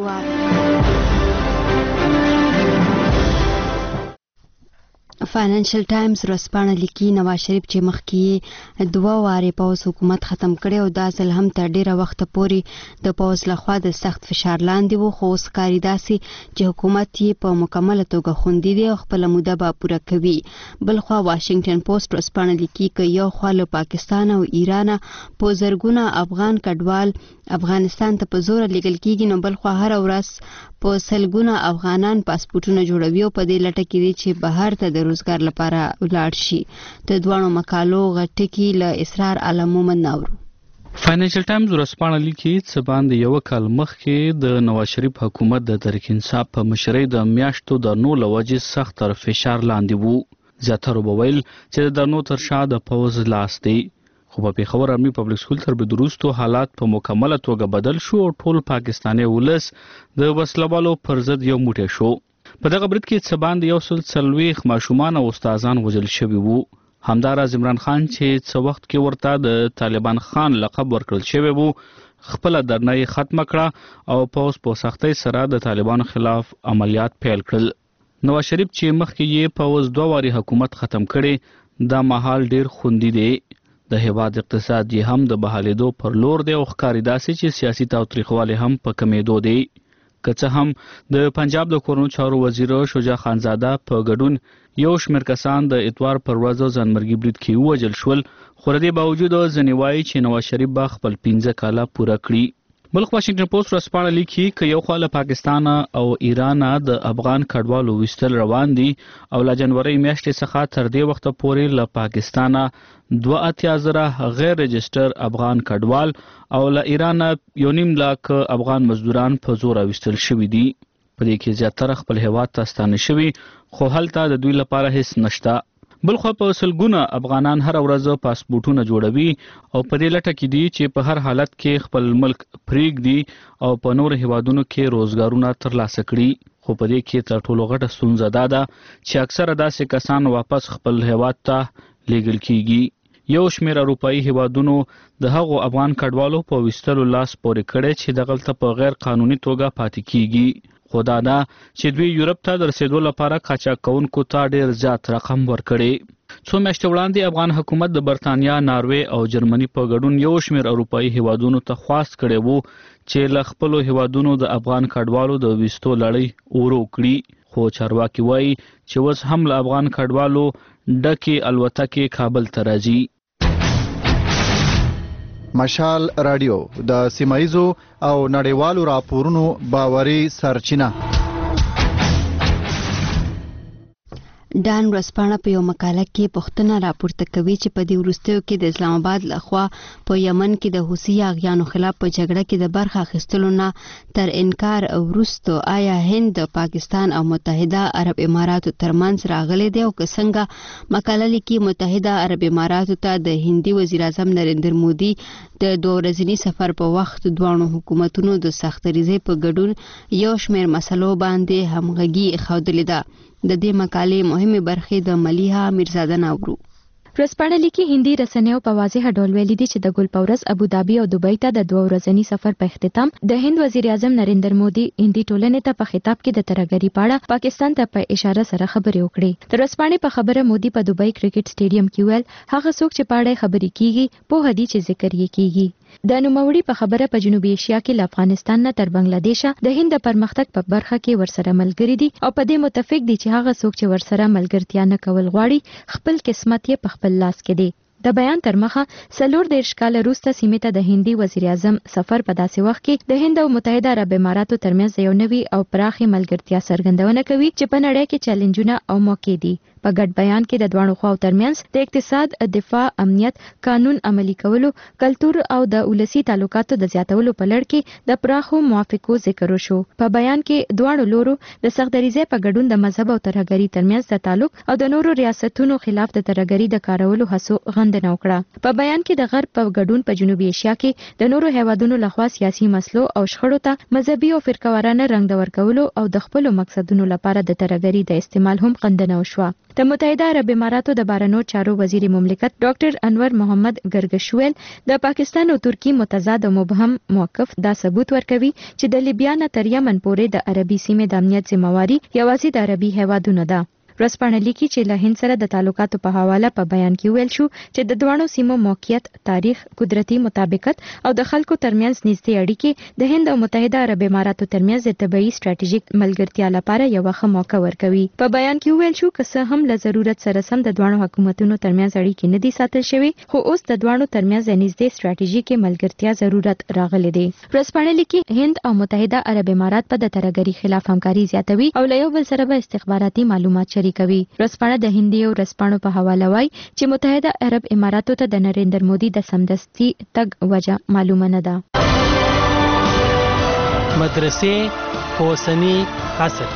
فاینانشل ټایمز ورځپاڼه لیکي نواز شریف چې مخکې 2 واره پوز حکومت ختم کړي او دا ځل هم تر ډیره وخت پورې د پوز لخوا د سخت فشار لاندې وو خو اوس کاری داسي چې حکومت یې په مکمل توګه خوندي دی او خپل موده به پوره کوي. بلخوا واشنگټن پوسټ ورځپاڼه لیکي چې یو خوا له پاکستان او ایران په زرګونه افغان کډوال افغانستان ته په زور لګل کیږي نو بلخوا هر ورځ په سلګونه افغانان پاسپورتونه جوړوي او په دې لټه کې دي چې بهر ته د روزګار لپاره ولاړ شي. د دوانو مقالو غټکی له اسرار علمومن ناورو. فاینانشل ټایمز ورځپاڼه لیکي چې باندې یو کال مخکې د نواز شریف حکومت د تحریک انصاف په مشرۍ د میاشتو د نو لوجې سخت تر فشار لاندې وو. زیاتره وویل چې د نو تر شا د پوز لاس دی خو په پیښور امنی پبلک سکول تر بدروستو حالات په مکمله توګه بدل شو او ټول پاکستاني ولس د وسلوالو پر ضد یو موټی شو. په دغه برید کې څه باندې 140 ماشومان او استادان وژل شوي وو. همداراز عمران خان چې څه وخت کې ورته د طالبان خان لقب ورکړل شوی وو خپل درنۍ ختم کړه او په سختۍ سره د طالبانو خلاف عملیات پیل کړل. نواز شریف چې مخکې یې په 2 واري حکومت ختم کړي دا مهال ډیر خوندي دی. د هیواد اقتصاد یې هم د بحالېدو پر لور دی او ښکاري داسې چې سیاسي تاوتریخوالی هم په کمیدو دی. که څه هم د پنجاب د کورونو چارو وزیر شجاع خانزاده په ګډون یو شمېر کسان د اتوار پر ورځ ځانمرګي برید کې ووژل شول خو د دې باوجود ځینې وایي چې نواز شریف به خپل 15 کاله پوره کړي. بلخ واشنگټن پوسټ ورځپاڼه لیکي چې یو خوا له پاکستان او ایران د افغان کډوالو وستل روان دي او له جنوري میاشتې څخه تر دې وخت پورې له پاکستان 2.0 غیر رجستر افغان کډوال او له ایران 1.5 لک افغان مزدوران په زور وستل شوي دي. په دې کې زیاتره خپل هیواد ته ستانه شوي خو هلته د دوی لپاره هیڅ نشته. بلخوا په سلګونه افغانان هر ورځ پاسپورتونه جوړوي او په دې لټه کې دي چې په هر حالت کې خپل ملک پرېږدي او په نور هیوادونو کې روزګارونه ترلاسه کړي. خو په دې کې تر ټولو غټه ستونزه دا ده چې اکثره داسې کسان واپس خپل هیواد ته لیږل کیږي. یو شمېر اروپایي هیوادونو د هغو افغان کډوالو په وستلو لاس پورې کړی چې دغلته په غیر قانوني توګه پاتې کیږي. خو دا ده چې دوی یورپ ته د رسیدو لپاره قاچاق کوونکو ته ډیر زیات رقم ورکړي. څو میاشتې وړاندې افغان حکومت د برتانیا، ناروې او جرمني په ګډون یو شمېر اروپایي هیوادونو ته خواست کړی وو چې له خپلو هیوادونو د افغان کډوالو د وستو لړۍ ورو کړي. خو چارواکي وایي چې اوس هم له افغان کډوالو ډکې الوتکې کابل ته راځي. مشال رادیو د سیمایزو او نړیوالو راپورونو باوري سرچینه. ډان ورځپاڼه په یو مقاله کې پوښتنه راپورته کوي چې په دې وروستیو کې د اسلام آباد لخوا په یمن کې د حوثي اغیانو خلاف په جګړه کې د برخه اخیستلو نه تر انکار وروسته آیا هند د پاکستان او متحده عرب اماراتو ترمنځ راغلی دی او که څنګه. مقاله لیکي متحده عرب اماراتو ته د هندي وزیر اعظم نریندر مودي د 2 ورځني سفر په وخت دوانو حکومتونو د سختریزۍ په ګډون یو شمېر مسلو باندې همغږي ښودلې ده. د دې مقالې مهمه برخې د ملیحه میرزاده ناورو. ورځپاڼه لیکي هندي رسنیو په واضح ډول ویلي دي چې د ګل پورس ابوظبي او دوبۍ ته د 2 ورځني سفر په اختتام د هند وزیر اعظم نریندر مودي هندي ټولنې ته په خطاب کې د ترهګرۍ په اړه پاکستان ته په اشاره سره خبرې وکړې. د ورځپاڼې په خبره مودي په دوبۍ کرکټ سټیډیم کې ویل هغه څوک چې په اړه خبرې کیږي په هدي چې ذکر یې کیږي. د نوموړي په خبره په جنوبي ایشیا کې له افغانستان نه تر بنگلادیش د هند د پرمختګ په برخه کې ورسره ملګري دي او په دې متفق دي چې هغه څوک چې ورسره ملګرتیا نه کول غواړي خپل قسمت یې په خپل لاس کې دی. د بیان تر مخه 40 کال وروسته سیمې ته د هندي وزیر اعظم سفر په داسې وخت کې د هند او متحده عرب اماراتو ترمنځ یو نوي او پراخي ملګرتیا څرګندونه کوي چې په نړۍ کې چیلنجونه او موقع دي. په ګډ بیان کې د دوانو خواو ترمنځ د اقتصاد، دفاع، امنیت، قانون عملي کولو، کلتور او د ولسی تعلقاتو د زیاتولو په لړ کې د پراخو موافقو ذکر وشو. په بیان کې دوانو لورو د سختدریزۍ په ګډون د مذهب او ترهګرۍ ترمنځ د تعلق او د نورو ریاستونو خلاف د ترهګرۍ د کارولو هڅو غندنه وکړه. په بیان کې د غرب په ګډون په جنوبي ایشیا کې د نورو هیوادونو لخوا سیاسي مسلو او شخړو ته مذهبي او فرقوارانه رنګ د ورکولو او د خپلو مقصدونو لپاره د ترهګرۍ د استعمال هم غندنه وشوه. د متحده عرب اماراتو د بهرنیو چارو وزیر مملکت ډاکټر انور محمد ګرګشویل د پاکستان او ترکی متضاد او مبهم موقف دا ثبوت ورکوي چې د لیبیا نه تر یمن پورې د عربي سیمې د امنیت ذمہواری یوازې د عربي هیوادونو ده. ورځپاڼه لیکي چې له هند سره د تعلقاتو په حواله په بیان کې ویل شو چې د دوانو سیمو موقعیت، تاریخ، قدرتي مطابقت او د خلکو ترمنځ نږدې اړیکې د هند او متحده عرب اماراتو ترمنځ د طبيعي ستراتیژیک ملګرتیا لپاره یو ښه موقع ورکوي. په بیان کې ویل شو که څه هم له ضرورت سره سم د دوانو حکومتونو ترمنځ اړیکې نه دي ساتل شوي، خو اوس د دوانو ترمنځ د نږدې ستراتیژیکي ملګرتیا ضرورت راغلی دی. ورځپاڼه لیکي هند او متحده عرب امارات په د ترهګرۍ خلاف همکاري زیاتوي او له یو بل سره به استخباراتي معلومات شریکوي. ورځپاڼه د هندي او ورځپاڼو په حواله وایي چې متحده عرب اماراتو ته د نریندر مودي د سمدستي تګ وجه معلومه نه ده. مدرسې په اوسني عصر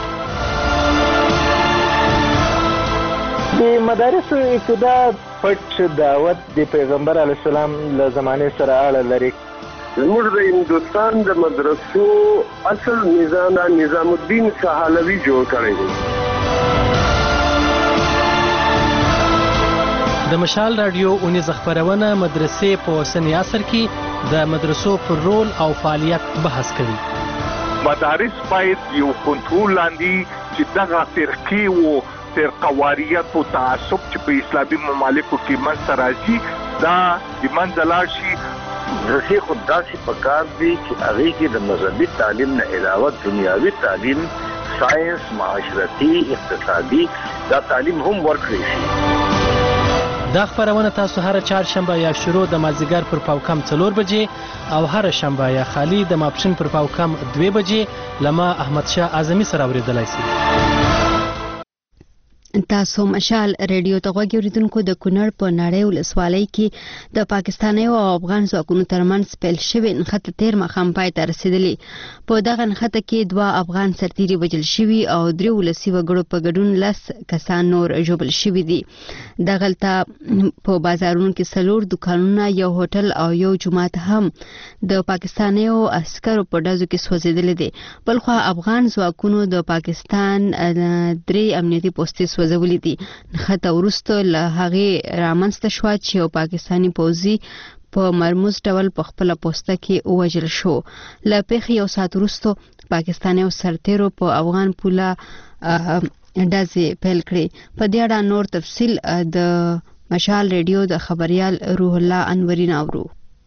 د مدارسو ابتدا پټ دعوت د پیغمبر علیه السلام له زمانې سره اړه لري. زموږ د هندوستان د مدرسو اصل نظام الدین سهالوي جوړ کړی دی. د مشال رادیو اونیز خبرونه مدرسې په اوسني عصر کې د مدرسو پر رول او فعالیت بحث کوي. مدارس باید یو کنټرول لاندې چې دغه فرقې او فرقواریت او تعصب چې په اسلامي ممالکو کې منځته راځي دا د منځه لاړ شي. مدرسې خو داسې پکار دي چې هغې کې د مذهبي تعلیم نه علاوه دنیاوي تعلیم، ساینس، معاشرتي، اقتصادي دا تعلیم هم ورکړی شي. دا خبرونه تاسو هر چهارشنبه یا شروع د مازدیګر پر پاوکم 4 بجې او هر شنبه یا خالی د ماپښین پر پاوکم 2 بجې لما احمد شاه اعظمي سره اوریدلای شئ. تاسو مشال ریډیو ته غوږی اوریدونکو د کونړ په نړۍ ولسوالۍ کې د پاکستاني او افغان ځواکونو ترمنځ پیل شوی نښته تیر مخام پای ته رسیدلی. په دغه نښته کې 2 افغان سرتیري وژل شوي او 3 ولسي وګړو په ګډون 10 کسان نور ژوبل شوي دي. دغلته په بازارونو کې 4 دکانونه، یو هوټل او یو جومات هم د پاکستاني او عسکرو په ډزو کې سوځېدلي دي. بلخو افغان ځواکونو د پاکستان 3 امنیتي پوستې وزولې دي. نښته وروسته له هغې رامنځته شوه چې یو پاکستاني پوځي په مرموز ډول په خپله پوسته کې ووژل شو. له پیښې یو ساعت وروسته پاکستاني سرتیرو په افغان پوله ډزې پیل کړې. په دې اړه نور تفصیل د مشال ریډیو د خبریال روح الله انورین اورو.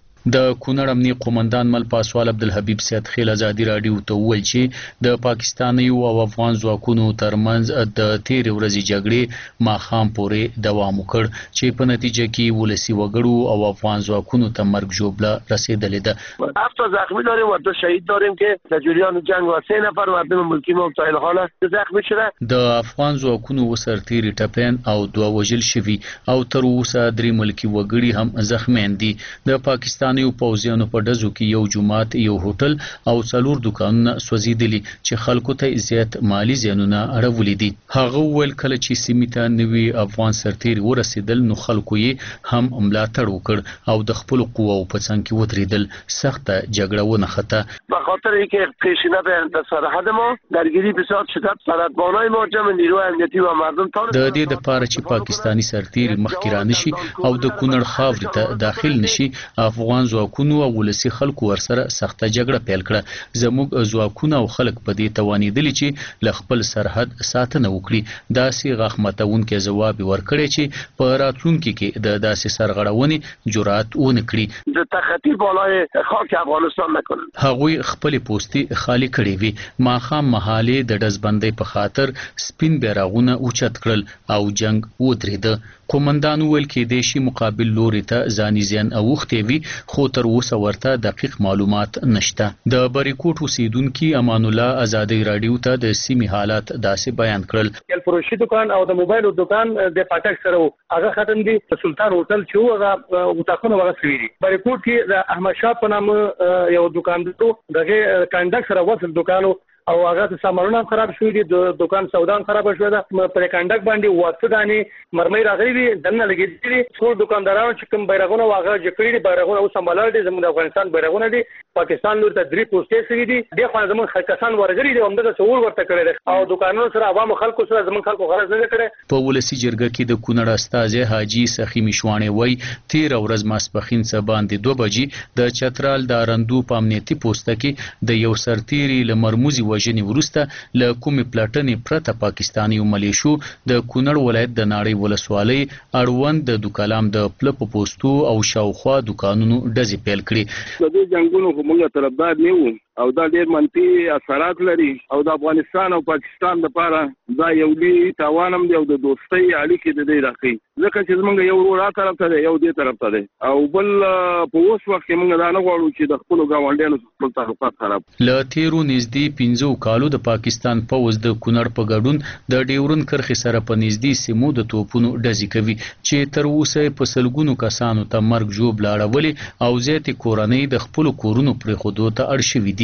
د کونړ امنی قومندان مل پاسوال عبدالحبیب سید خیل ازادي رادیو ته وویل چې د پاکستاني او افغان ځواکونو ترمنځ د تیر ورځې جګړې ماښام پورې دوام وکړ چې په نتیجه کې ولسی وګړو او افغان ځواکونو ته مرګ ژوبله رسیدلې ده. 7 زخمی داریم و 2 شهید داریم که در جریان جنگ و 3 نفر مردم ملکی مبتلا حال زخمی شده. د افغان ځواکونو سرتیري ټپیان او 2 وژل شوي او تر اوسه 3 ملکی وګړي هم زخمیان دي. د پاکستان یو پوځیانو په ډزو کې یو جومات، یو هوټل او 4 دکانونه سوځېدلي چې خلکو ته زیات مالی زیانونه اړولي دي. هغه وویل کله چې سیمې ته نوي افغان سرتیري ورسېدل نو خلکو یې هم ملاتړ وکړ او د خپلو قواو په څنګ کې ودرېدل. سخته جګړه ونښته. به خاطر اینکه پیشینه به انتصار حد ما درگیری بسیار شدت سرحدبانای ما جمع نیروی امنیتی و مردم تا د دې لپاره چې پاکستاني سرتیري مخکې رانشي او د کونړ خاورې ته داخل نشي، افغان ځواکونو او ولسی خلکو ورسره سخته جګړه پیل کړه. زموږ ځواکونه او خلک په دې توانېدلي چې له خپل سرحد ساتنه وکړي. داسې غاښمتونکي ځواب ورکړی چې په راتلونکي کې د داسې سرغړونې جرأت ونه کړي. د تخطي بالای خاک افغانستان نکنن. هغوی خپل پوستې خالی کړې وي. ماښام مهالې د ډزبندۍ په خاطر سپین بیرغونه اوچت کړل او جنگ ودرېده. قومندان وویل کېدای شي مقابل لوري ته ځاني زیان اوښتی وي، خو تر اوسه ورته دقیق معلومات نشته. د بریکوټ اوسیدونکي امان الله ازادي رادیو ته د سیمې حالات داسې بیان کړل. الفروشي دکان او د موبایل دکان د پټک سره هغه ختم دي. سلطان هوټل چې هغه وتاخونه هغه سوي دي. بریکوټ کې د احمد شاه په نامه یو دکان دی، دغه کاندک سره وصل دکانو او هغه سامانونه خراب شوي دي. د دکان سودا خراب شوې ده. پر کاندک باندې واته دانې مرمۍ راغلي دي، دنه لګېدلي دي. ټول دکاندارانو چې کوم بیرغونه واغه جکړي دي، بیرغونه اوس سمبالر دي، زموږ د افغانستان بیرغونه دي. پاکستان لور ته 3 پوسټې سوي دي د خو زموږ کسان ورګري دي همدغه څور ورته کړی او دکانونو سره عوام خلکو سره زموږ خلکو غرض نه کړي. په ولسی جرګه کې د کونړ استاذ حاجی سخی مشوانه وای 13 ورځ ماسپخین سبا د 2 بجې د چترال د رندو په امنیتي پوسټ کې د یو سرتيري لمرموزي وژنې ورسته له کومې پلاټنې پرته پاکستاني ملیشو د کونړ ولایت د ناړۍ ولسوالۍ اړوند د دوکلام د پلپ پوسټو او شاوخوا دکانونو ډزې پیل کړې. د دې جنگونو موږ طرفدار نه وو او دا ډېر منفي اثرات لري او د افغانستان او پاکستان لپاره دا یو لوی تاوان هم دی او د دوستۍ اړیکې د دې راځي ځکه چې موږ یو ورا طرف ته یو دې طرف ته دی او بل په اوس وخت کې موږ دا نه غواړو چې د خپل ګاونډیانو خپل تعلقات خراب. له تیرو نږدې 15 کالو د پاکستان پوځ د کونړ په ګډون د ډیورن کرخې سره په نږدې سیمو د توپونو ډزې کوي چې تر اوسه په سلګونو کسانو ته مرګ ژوبله اړولې او زیاتې کورنۍ د خپل کورونو پرېښودو ته اړ شوي دي.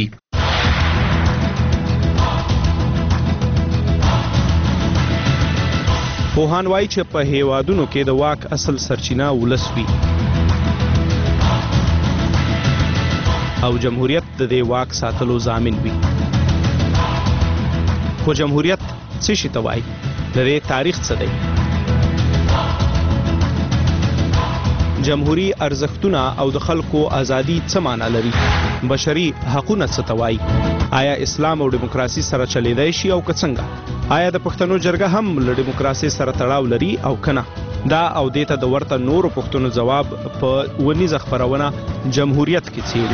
پوهان وایي چې په هیوادونو کې د واک اصل سرچینه ولس وي او جمهوریت د دې واک ساتلو ضامن وي. خو جمهوریت څه شي ته وایي؟ د دې تاریخ څه دی؟ جمهوری ارزښتونه او د خلکو ازادي څه معنا لري؟ بشري حقوقونه څه ته وایي؟ آیا اسلام او دیموکراسي سره چلیدای شي او که څنګه؟ آیا د پښتنو جرګه هم له دیموکراسي سره تړاو لري او کنه؟ دا او دې ته د ورته نورو پښتنو جواب په ونیزه خبرونه جمهوریت کې څیړي.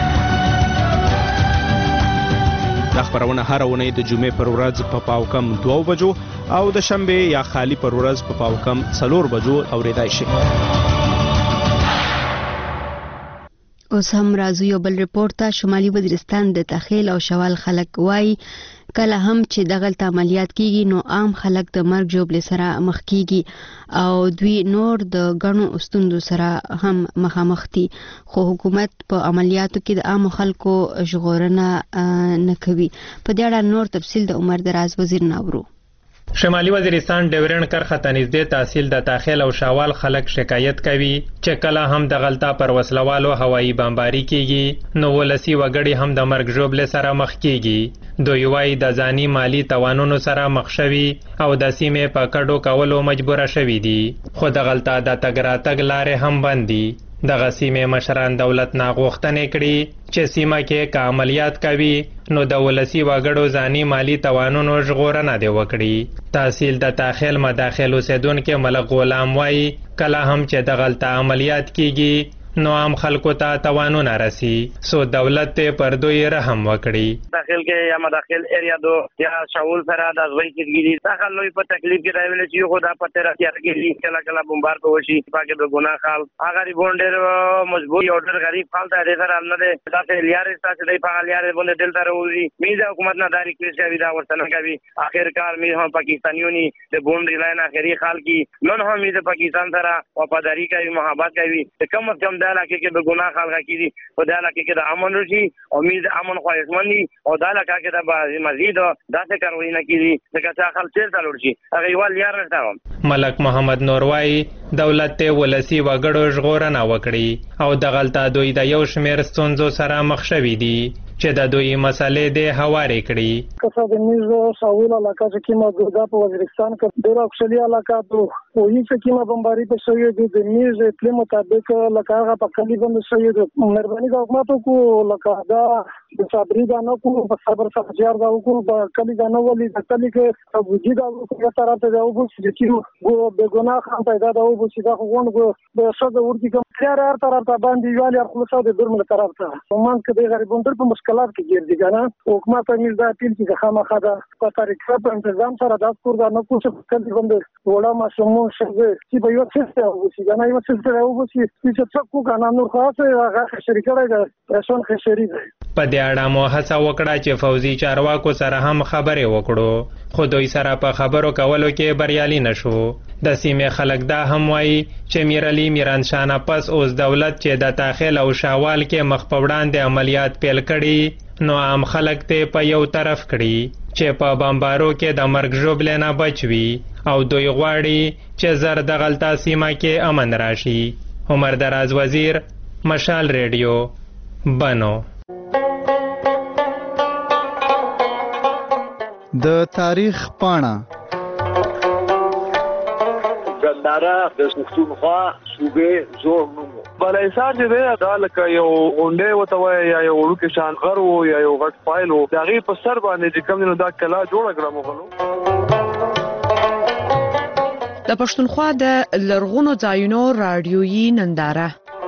دا خبرونه هر اونۍ د جمعې پر ورځ په پاوکم 2 بجو او د شنبه یا خالی پر ورځ په پاوکم 4 بجو اوریدای شي. اوس هم راځو یو بل رپورټ ته. شمالي وزیرستان د تخیل او شوال خلک وایي کله هم چې دغلت عملیات کیږي نو عام خلک د مرګ ژوبلې سره مخ کیږي او دوی نور د غنو استوندو سره هم مخامخ دي خو حکومت په عملیاتو کې د عام خلکو ژغورنه نه کوي. په دې اړه نور تفصیل د عمر دراز وزیر ناورو. شمالي وزیرستان ډیورن کرخه ته نږدې تحصیل د تاخیل او شاوال خلک شکایت کوي چې کله هم د غلطه پر وسلوالو هوایي بمباري کیږي نو ولسی وګړي هم د مرګ ژوبلې سره مخ کیږي. دوی وایي د ځاني مالی توانونو سره مخ شوي او د سیمې په کډو کولو مجبوره شوي دي خو د غلطه د تګ راتګ لارې هم بند دي. دغه سیمې مشران دولت نه غوښتنې کړي چې سیمه کې که عملیات کوي نو د ولسی وګړو ځاني مالی توانونو ژغورنه دې وکړي. تحصیل د تاخیل مداخل اوسیدونکو ملک غلام وایي کله هم چې د غلطه عملیات کیږي نو عام خلکو ته توانونه رسی سو دولت ته پر دوی رحم وکړي. داخل کې یا مداخل ایریا دو یا شاول سره د ځوي کېږي داخل لوی په تکلیف کې راویل چې خو دا پته راځي چې کله کله بمبار په وشي پاکه د ګناه خال هغه ریبونډر مجبور یو ډېر غریب خال ته دې سره نه ده تاسو لیارې تاسو دې په لیارې باندې دل ته وروزي میزه حکومت نه داری کې چې دا ورته کوي اخر کار می هم پاکستانیونی د بونډ لاین اخري خال کې نن هم د پاکستان سره وفاداری کوي محبت کوي کم از کم دا علاقه کې د ګناه خلک کیږي او دا علاقه کې د امن رشي امید امن خواهشمندي او دا علاقه کې د مزید داسې کاروي نه کیږي چې خلک چیرته لور شي هغه یو لیار نه. ملک محمد نوروای دولت ته ولسی وګړو ژغورنه وکړي او د غلطه دوی د یو شمیر ستونزو سره مخ شوي دي چې د دوی مسلې د هوارې کړي. کسا د میزو ساول علاقه چې کیما ګودا په وزیرستان کې ډېر اکثري علاقه ته وایي چې کیما بمباری په شوی دي د میز په مطابق لکه هغه په کلی باندې شوی دي. مهرباني حکومت کو لکه دا د صبري دا نه کو په صبر سره جار دا کو په کلی دا نه ولي د کلی کې ابوجي دا کو طرف ته دا وبو چې کیو ګو به ګناه خان پیدا دا وبو چې دا خو ګو د شګه ورتي کوم هر طرف ته باندې یالي خپل څه د درمل طرف ته ومان کې د غریبونو په مشکلات کې ګرځي کنه حکومت میز دا پیل چې خامخا دا په طریقه په تنظیم سره دا کور دا نه کو چې کلی باندې وړا ما شمو شګه چې په یو څه وسی کنه یو څه وسی چې څه کو کنه نور خاصه هغه شریک دی پرسون خشري دی. په دې اړه مو هڅه وکړه چې فوزي چارواکو سره هم خبرې وکړو خو دوی سره په خبرو کولو کې بریالي نشو. د سیمې خلک دا هم وایي چې میرعلي میرانشاه پس اوس دولت چې د تاخیل او شاوال کې مخ په وړاندې عملیات پیل کړي نو عام خلک ته په یو طرف کړي چې په بمبارو کې د مرګ ژوبلې نه بچوي او دوی غواړي چې زر د غلطه سیمه کې امن راشي. عمر دراز وزیر مشال ریډیو بنو. د تاریخ پاڼه ګنداره د پښتونخوا صوبې زوړ نوم بلایسار چې دی دا لکه یو غونډۍ ورته وایي یا یو وړوکی شان غر و یا یو غټ فایل و د هغې په سر باندې چې کوم دی نو دا کلا جوړه کړه مغلو د پښتونخوا د لرغونو ځایونو راډیویي ننداره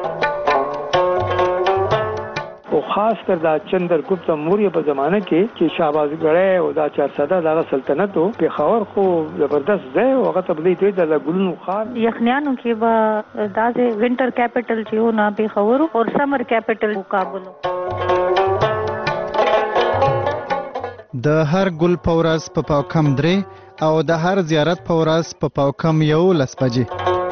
او خاص کر دا چندرګپت موریه په زمانه کې چې شهبازګړی او دا 400 دغه سلطنت او پېښور خو زبردست ځای او هغه تبلیغ دی د ګلونو خار یخنیانو کې به دا د وینټر کیپټل چې و نه پېښور او سمر کیپټل کابل د هر ګل پورس په پاوکم درې او د هر زیارت پورس په پاوکم 11 بجې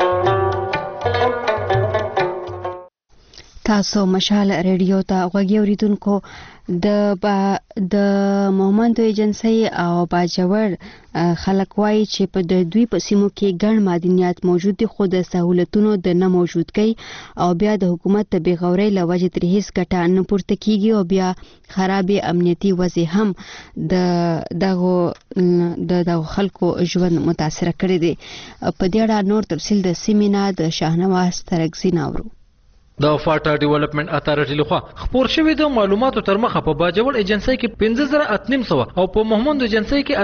تاسو مشال ریډیو ته غوږی اوریدونکو د مومند ایجنسی او باجوړ خلک وایي چې په دوی په سیمو کې ګڼ معدنیات موجود دي خو د سہولتونو د نه موجودګۍ او بیا د حکومت د بیغورۍ له وجې ترې هیڅ ګټه نه پورته کیږي او بیا خرابې امنیتي وضع هم د خلکو ژوند متاثر کړی دی. په دې اړه نور تفصیل د سیمینا د شاهنواز ترکزی ناورو. د فاټا ډیولپمنٹ اتارټي لخوا خبر شوی د معلوماتو تر مخه په باجوړ ایجنسی کې 15800 او په محمد ایجنسی کې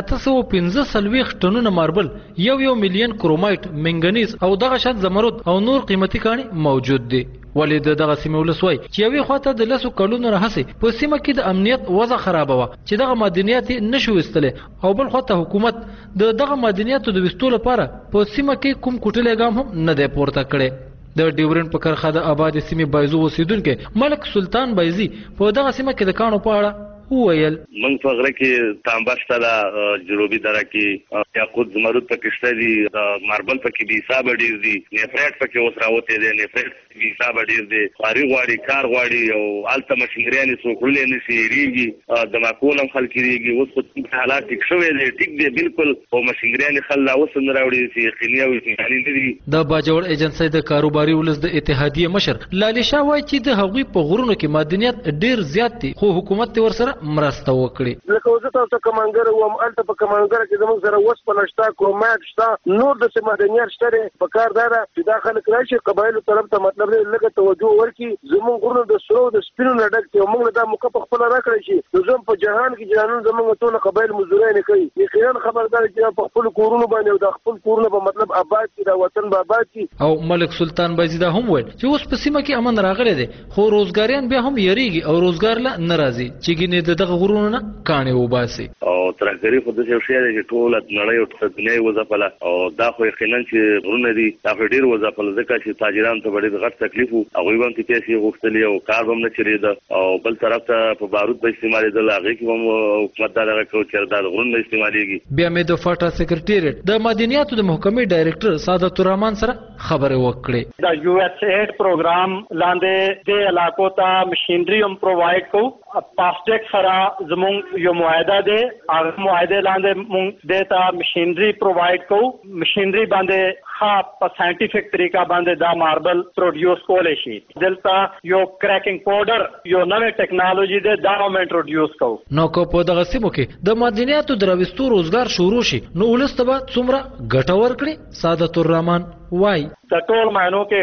815 ټنونه ماربل 1 ملیون کرومایټ منګنیز او دغه شت زمرد او نور قیمتي کاني موجود دي. ولې دغه سیمه ولسوي چې یوې خواته د لسو کلونو راهسي په سیمه کې د امنیت وضع خرابه و چې دغه معدنیات نشو وستلې او بل خواته حکومت دغه معدنیاتو د وستلو لپاره په سیمه کې کوم کوټلې ګام هم نه دی پورته کړي. د ډیورن په کرخه د آباد سیمه بایزو اوسیدونکو ملک سلطان بایزي په دغه سیمه کې د کانو په اړه وویل من په غره کې تانبشته د جنوبي دره کې یاقوت زمرد پکې شته دي ماربل پکې بي حساب ډیر دي نفرت پکې اوس راوته دي نفرت بي حساب ډیر دي خاري غواړي کار غواړي او الته مشینریانې څوکړلې نشي ریږي د ماکولم خلک ریږي اوس په حالات کې شوې دي ټیک دي بالکل او مشینریانې خل لا اوس نه راوړي چې یقیني او یقیني دي. د باجوړ ایجنسی د کاروباري ولس د اتحادیه مشر لالی شاه وایي چې د هغوی په غرونو کې معدنیات ډیر زیات دي خو حکومت ورسره مرسته وکړي. لکه زه تاسو کمانګر وم الته په کمانګر کې زموږ سره وس پلشتا کرومات شته نور د سمادنیار شته په کار دار چې داخله راشي قبایلو طرف ته مطلب لکه توجه ورکړي زموږ غرونو د سرو د سپینو لډک ته موږ دا موقع په خپل راکړی شي زموږ په جهان کې جنانو زموږ ټول قبایل مزورای نه کوي یقینا خبردار چې په خپل کورونو باندې او د خپل کورونو په مطلب آباد کې دا وطن آباد کی. او ملک سلطان بایزیدا هم ویل چې اوس په سیمه کې امن راغلی دی خو روزګاریان بیا هم یریږي او روزګار لا ناراضي چې ګینه دغه غرونو نه کانه وباسي او ترګری خو د څه شي چې ټول نړۍ او دنیا وظیفه او دا خو یقینا چې غرونه دي دا ډیر وظیفه ځکه چې تاجران ته ډېر غټ تکلیف او هغه هم پیسې غوښتلې او کار هم نه چریده او بل طرف ته په بارود به استعمالېدل هغه کې هم حکومت دا کوي چې دا غرونه استعمالېږي. بیا مې د فاټا سکرټریټ د مدنیاتو د محکمې ډایریکټر سعادت الرحمن سره خبرې وکړې. د یو ایس ایډ پروګرام لاندې د علاقو ته مشینری هم پرووایډ کو پاسټیک سره زموږ یو معاهده ده هغه معاهده لاندې موږ دته مشینری پرووایډ کو مشینری باندې خاص په ساينټیفیک طریقه باندې دا ماربل پروډوس کولای شي دلته یو کریکینګ پاوډر یو نوې ټیکنالوژي ده دا هم انټروډوس کو. نو کو په دغه سیمو کې د معدنیاتو دروستو روزګار شروع شي نو ولسته به څومره ګټه ورکړي. سعادت الرحمن وای د ټول معنو کې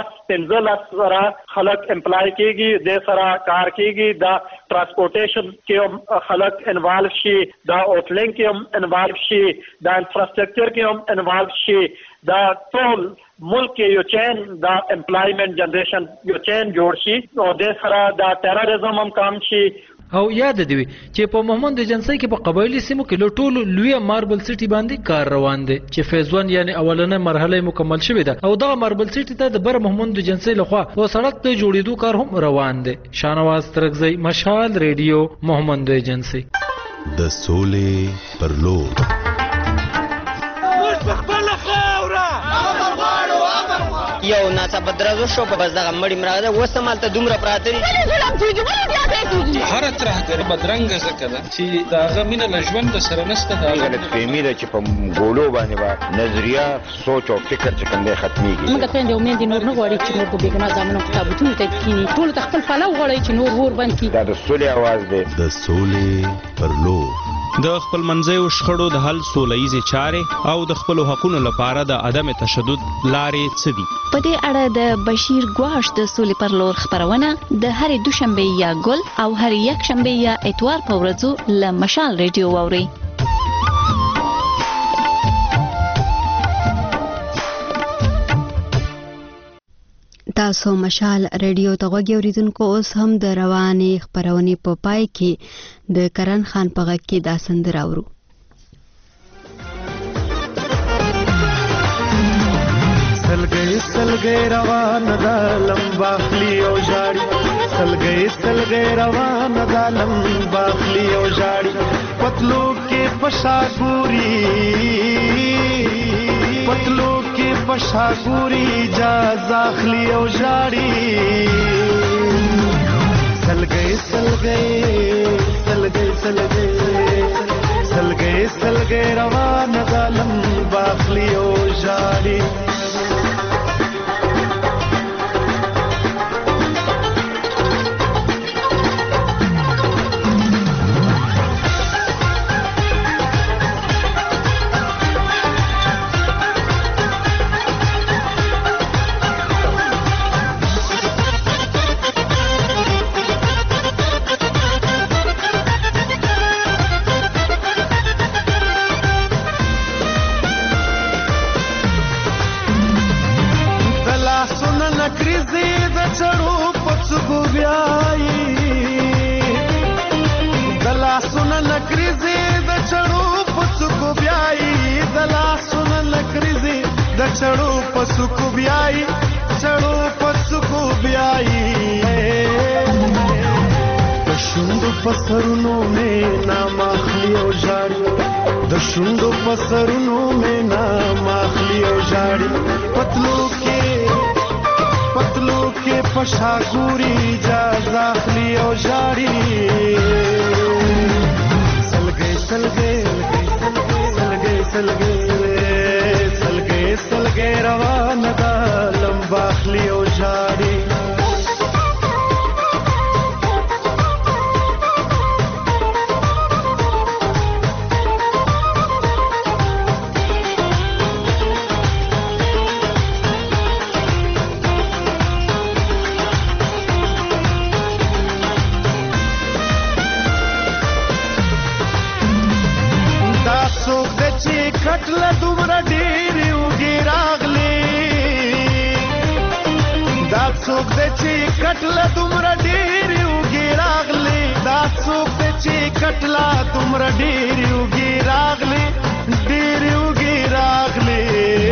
15 سره خلک امپلای کیږي د سره کار کیږي دا ټرانسپورټیشن کې خلک انوالو شي دا اوټلینګ کې انوالو شي دا انفراستراکچر کې انوالو شي دا ټول ملک یو چین دا امپلایمنٹ جنریشن یو چین جوړ شي او د سره دا ټیرریزم هم کم شي. او یاد دی چې په محمد ایجنسی کې په قبایلی سیمو کې لټول لوی ماربل سټي باندې کار روان دي چې فیز 1 یعنی اولنې مرحله مکمل شوې ده او دا ماربل سټي ته د بر محمد ایجنسی لخوا او سړک ته جوړېدو کار هم روان دي. شاهنواز ترکزی مشال ریډیو محمد ایجنسی د سولې پر لور یو ناڅه بدرازو شو په بس دغه مړی مراده وسمال ته دومره پراته دي هر ترهګر بدرنګ زکه ده چې داغه مینه لژوند سره نسته دا غلط فهمي ده چې په ګولو باندې با نظریه سوچ او فکر چې کوم دی ختميږي. موږ ته د امید نور نه غواړي چې نور په بیګنا ځامنو کتابونه ته کینی ټول خپل فلو غواړي چې نور ور باندې دا د سولې आवाज دی د سولې پر لور د خپل منځیو شخړو د حل سوله ییزې چارې او د خپلو حقونو لپاره د عدم تشدد لارې څه دي؟ په دې اړه د بشیر ګواش د سولې پر لور خبرونه د هرې دوشنبه یا ګل او هرې یکشنبه یا اتوار په ورځو له مشال ریډیو واورئ. تاسو مشال ریډیو ته غوږی اوریدونکو، اوس هم د روانې خبرونې په پای کې د کرن خان په غږ کې دا سندره اورو. سلګي روان دا لمبا خلی او جاړي، سلګي روان دا لمبا خلی او جاړي، پتلو کې پشا ګوري، پتلو کې پشا ګوري جا زاخلی او جاړي، سلګي روان دا لمبا خلی او جاړي. चढ़ो पसुकु बियाई, चढ़ो पसुकु बियाई, दशुंडो पसरुनो में नाम आखली ओ जाड़ी, दशुंडो पसरुनो में नाम आखली ओ जाड़ी, पतलो के पशागुरी जा जाखली ओ जाड़ी, सलगे रवान दा लंबा खली ओ जाड़ी. दा सोख दे ची खटला दुमरा डेरी څوک د چې کټله دومره ډېرې اوږې راغلې، دا څوک د چې کټله دومره ډېرې اوږې راغلې، ډېرې اوږې راغلې،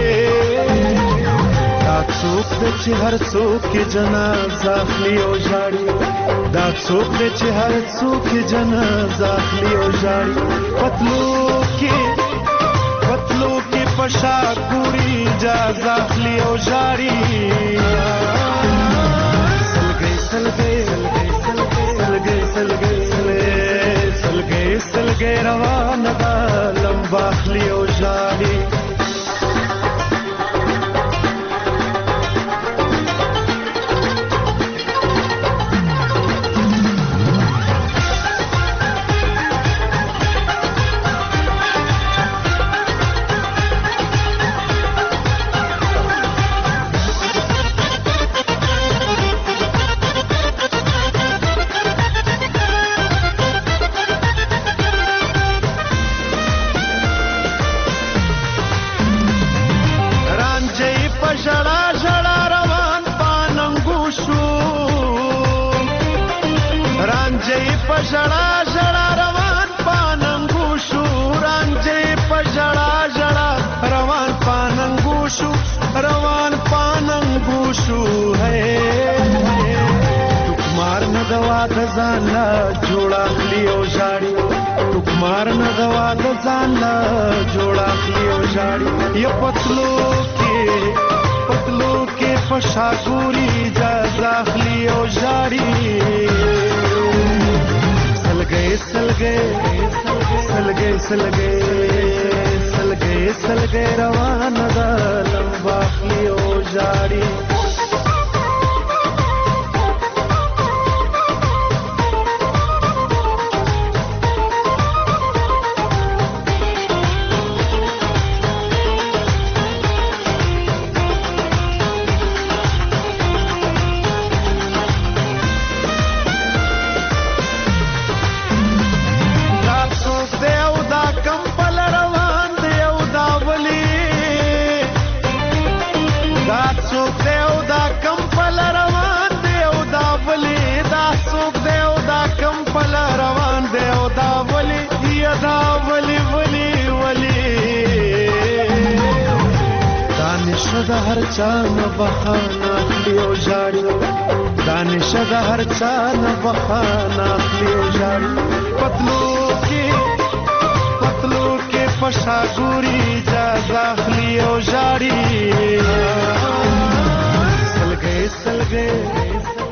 دا څوک د چې هر څوک کې جنازه اخلي او ژاړي، دا څوک د چې هر څوک کې جنازه اخلي او ژاړي، پتلو کې پشا ګوري جازه اخلي او ژاړي. سلګي روان دا لمبا خلی او جاړي. ژړا ژړا روان پاننګو شو، رانجې په ژړا ژړا روان پاننګو شو، روان پاننګو شو. ټوکمار نه دوا د ځان لا جوړ اخلي او ژاړي، ټوکمار نه دوا د ځان لا جوړ اخلي او ژاړي. یا پتلو کې پشا ګوري جازه اخلي او ژاړي. سلګي روان دا لمبا خلی او جاړي. هر چا نه بخانه اخلي او ژاړي دانش د هر چا نه بخانه اخلي او ژاړي پتلو کې پشا ګوري اجازه اخلي او ژاړي سلګي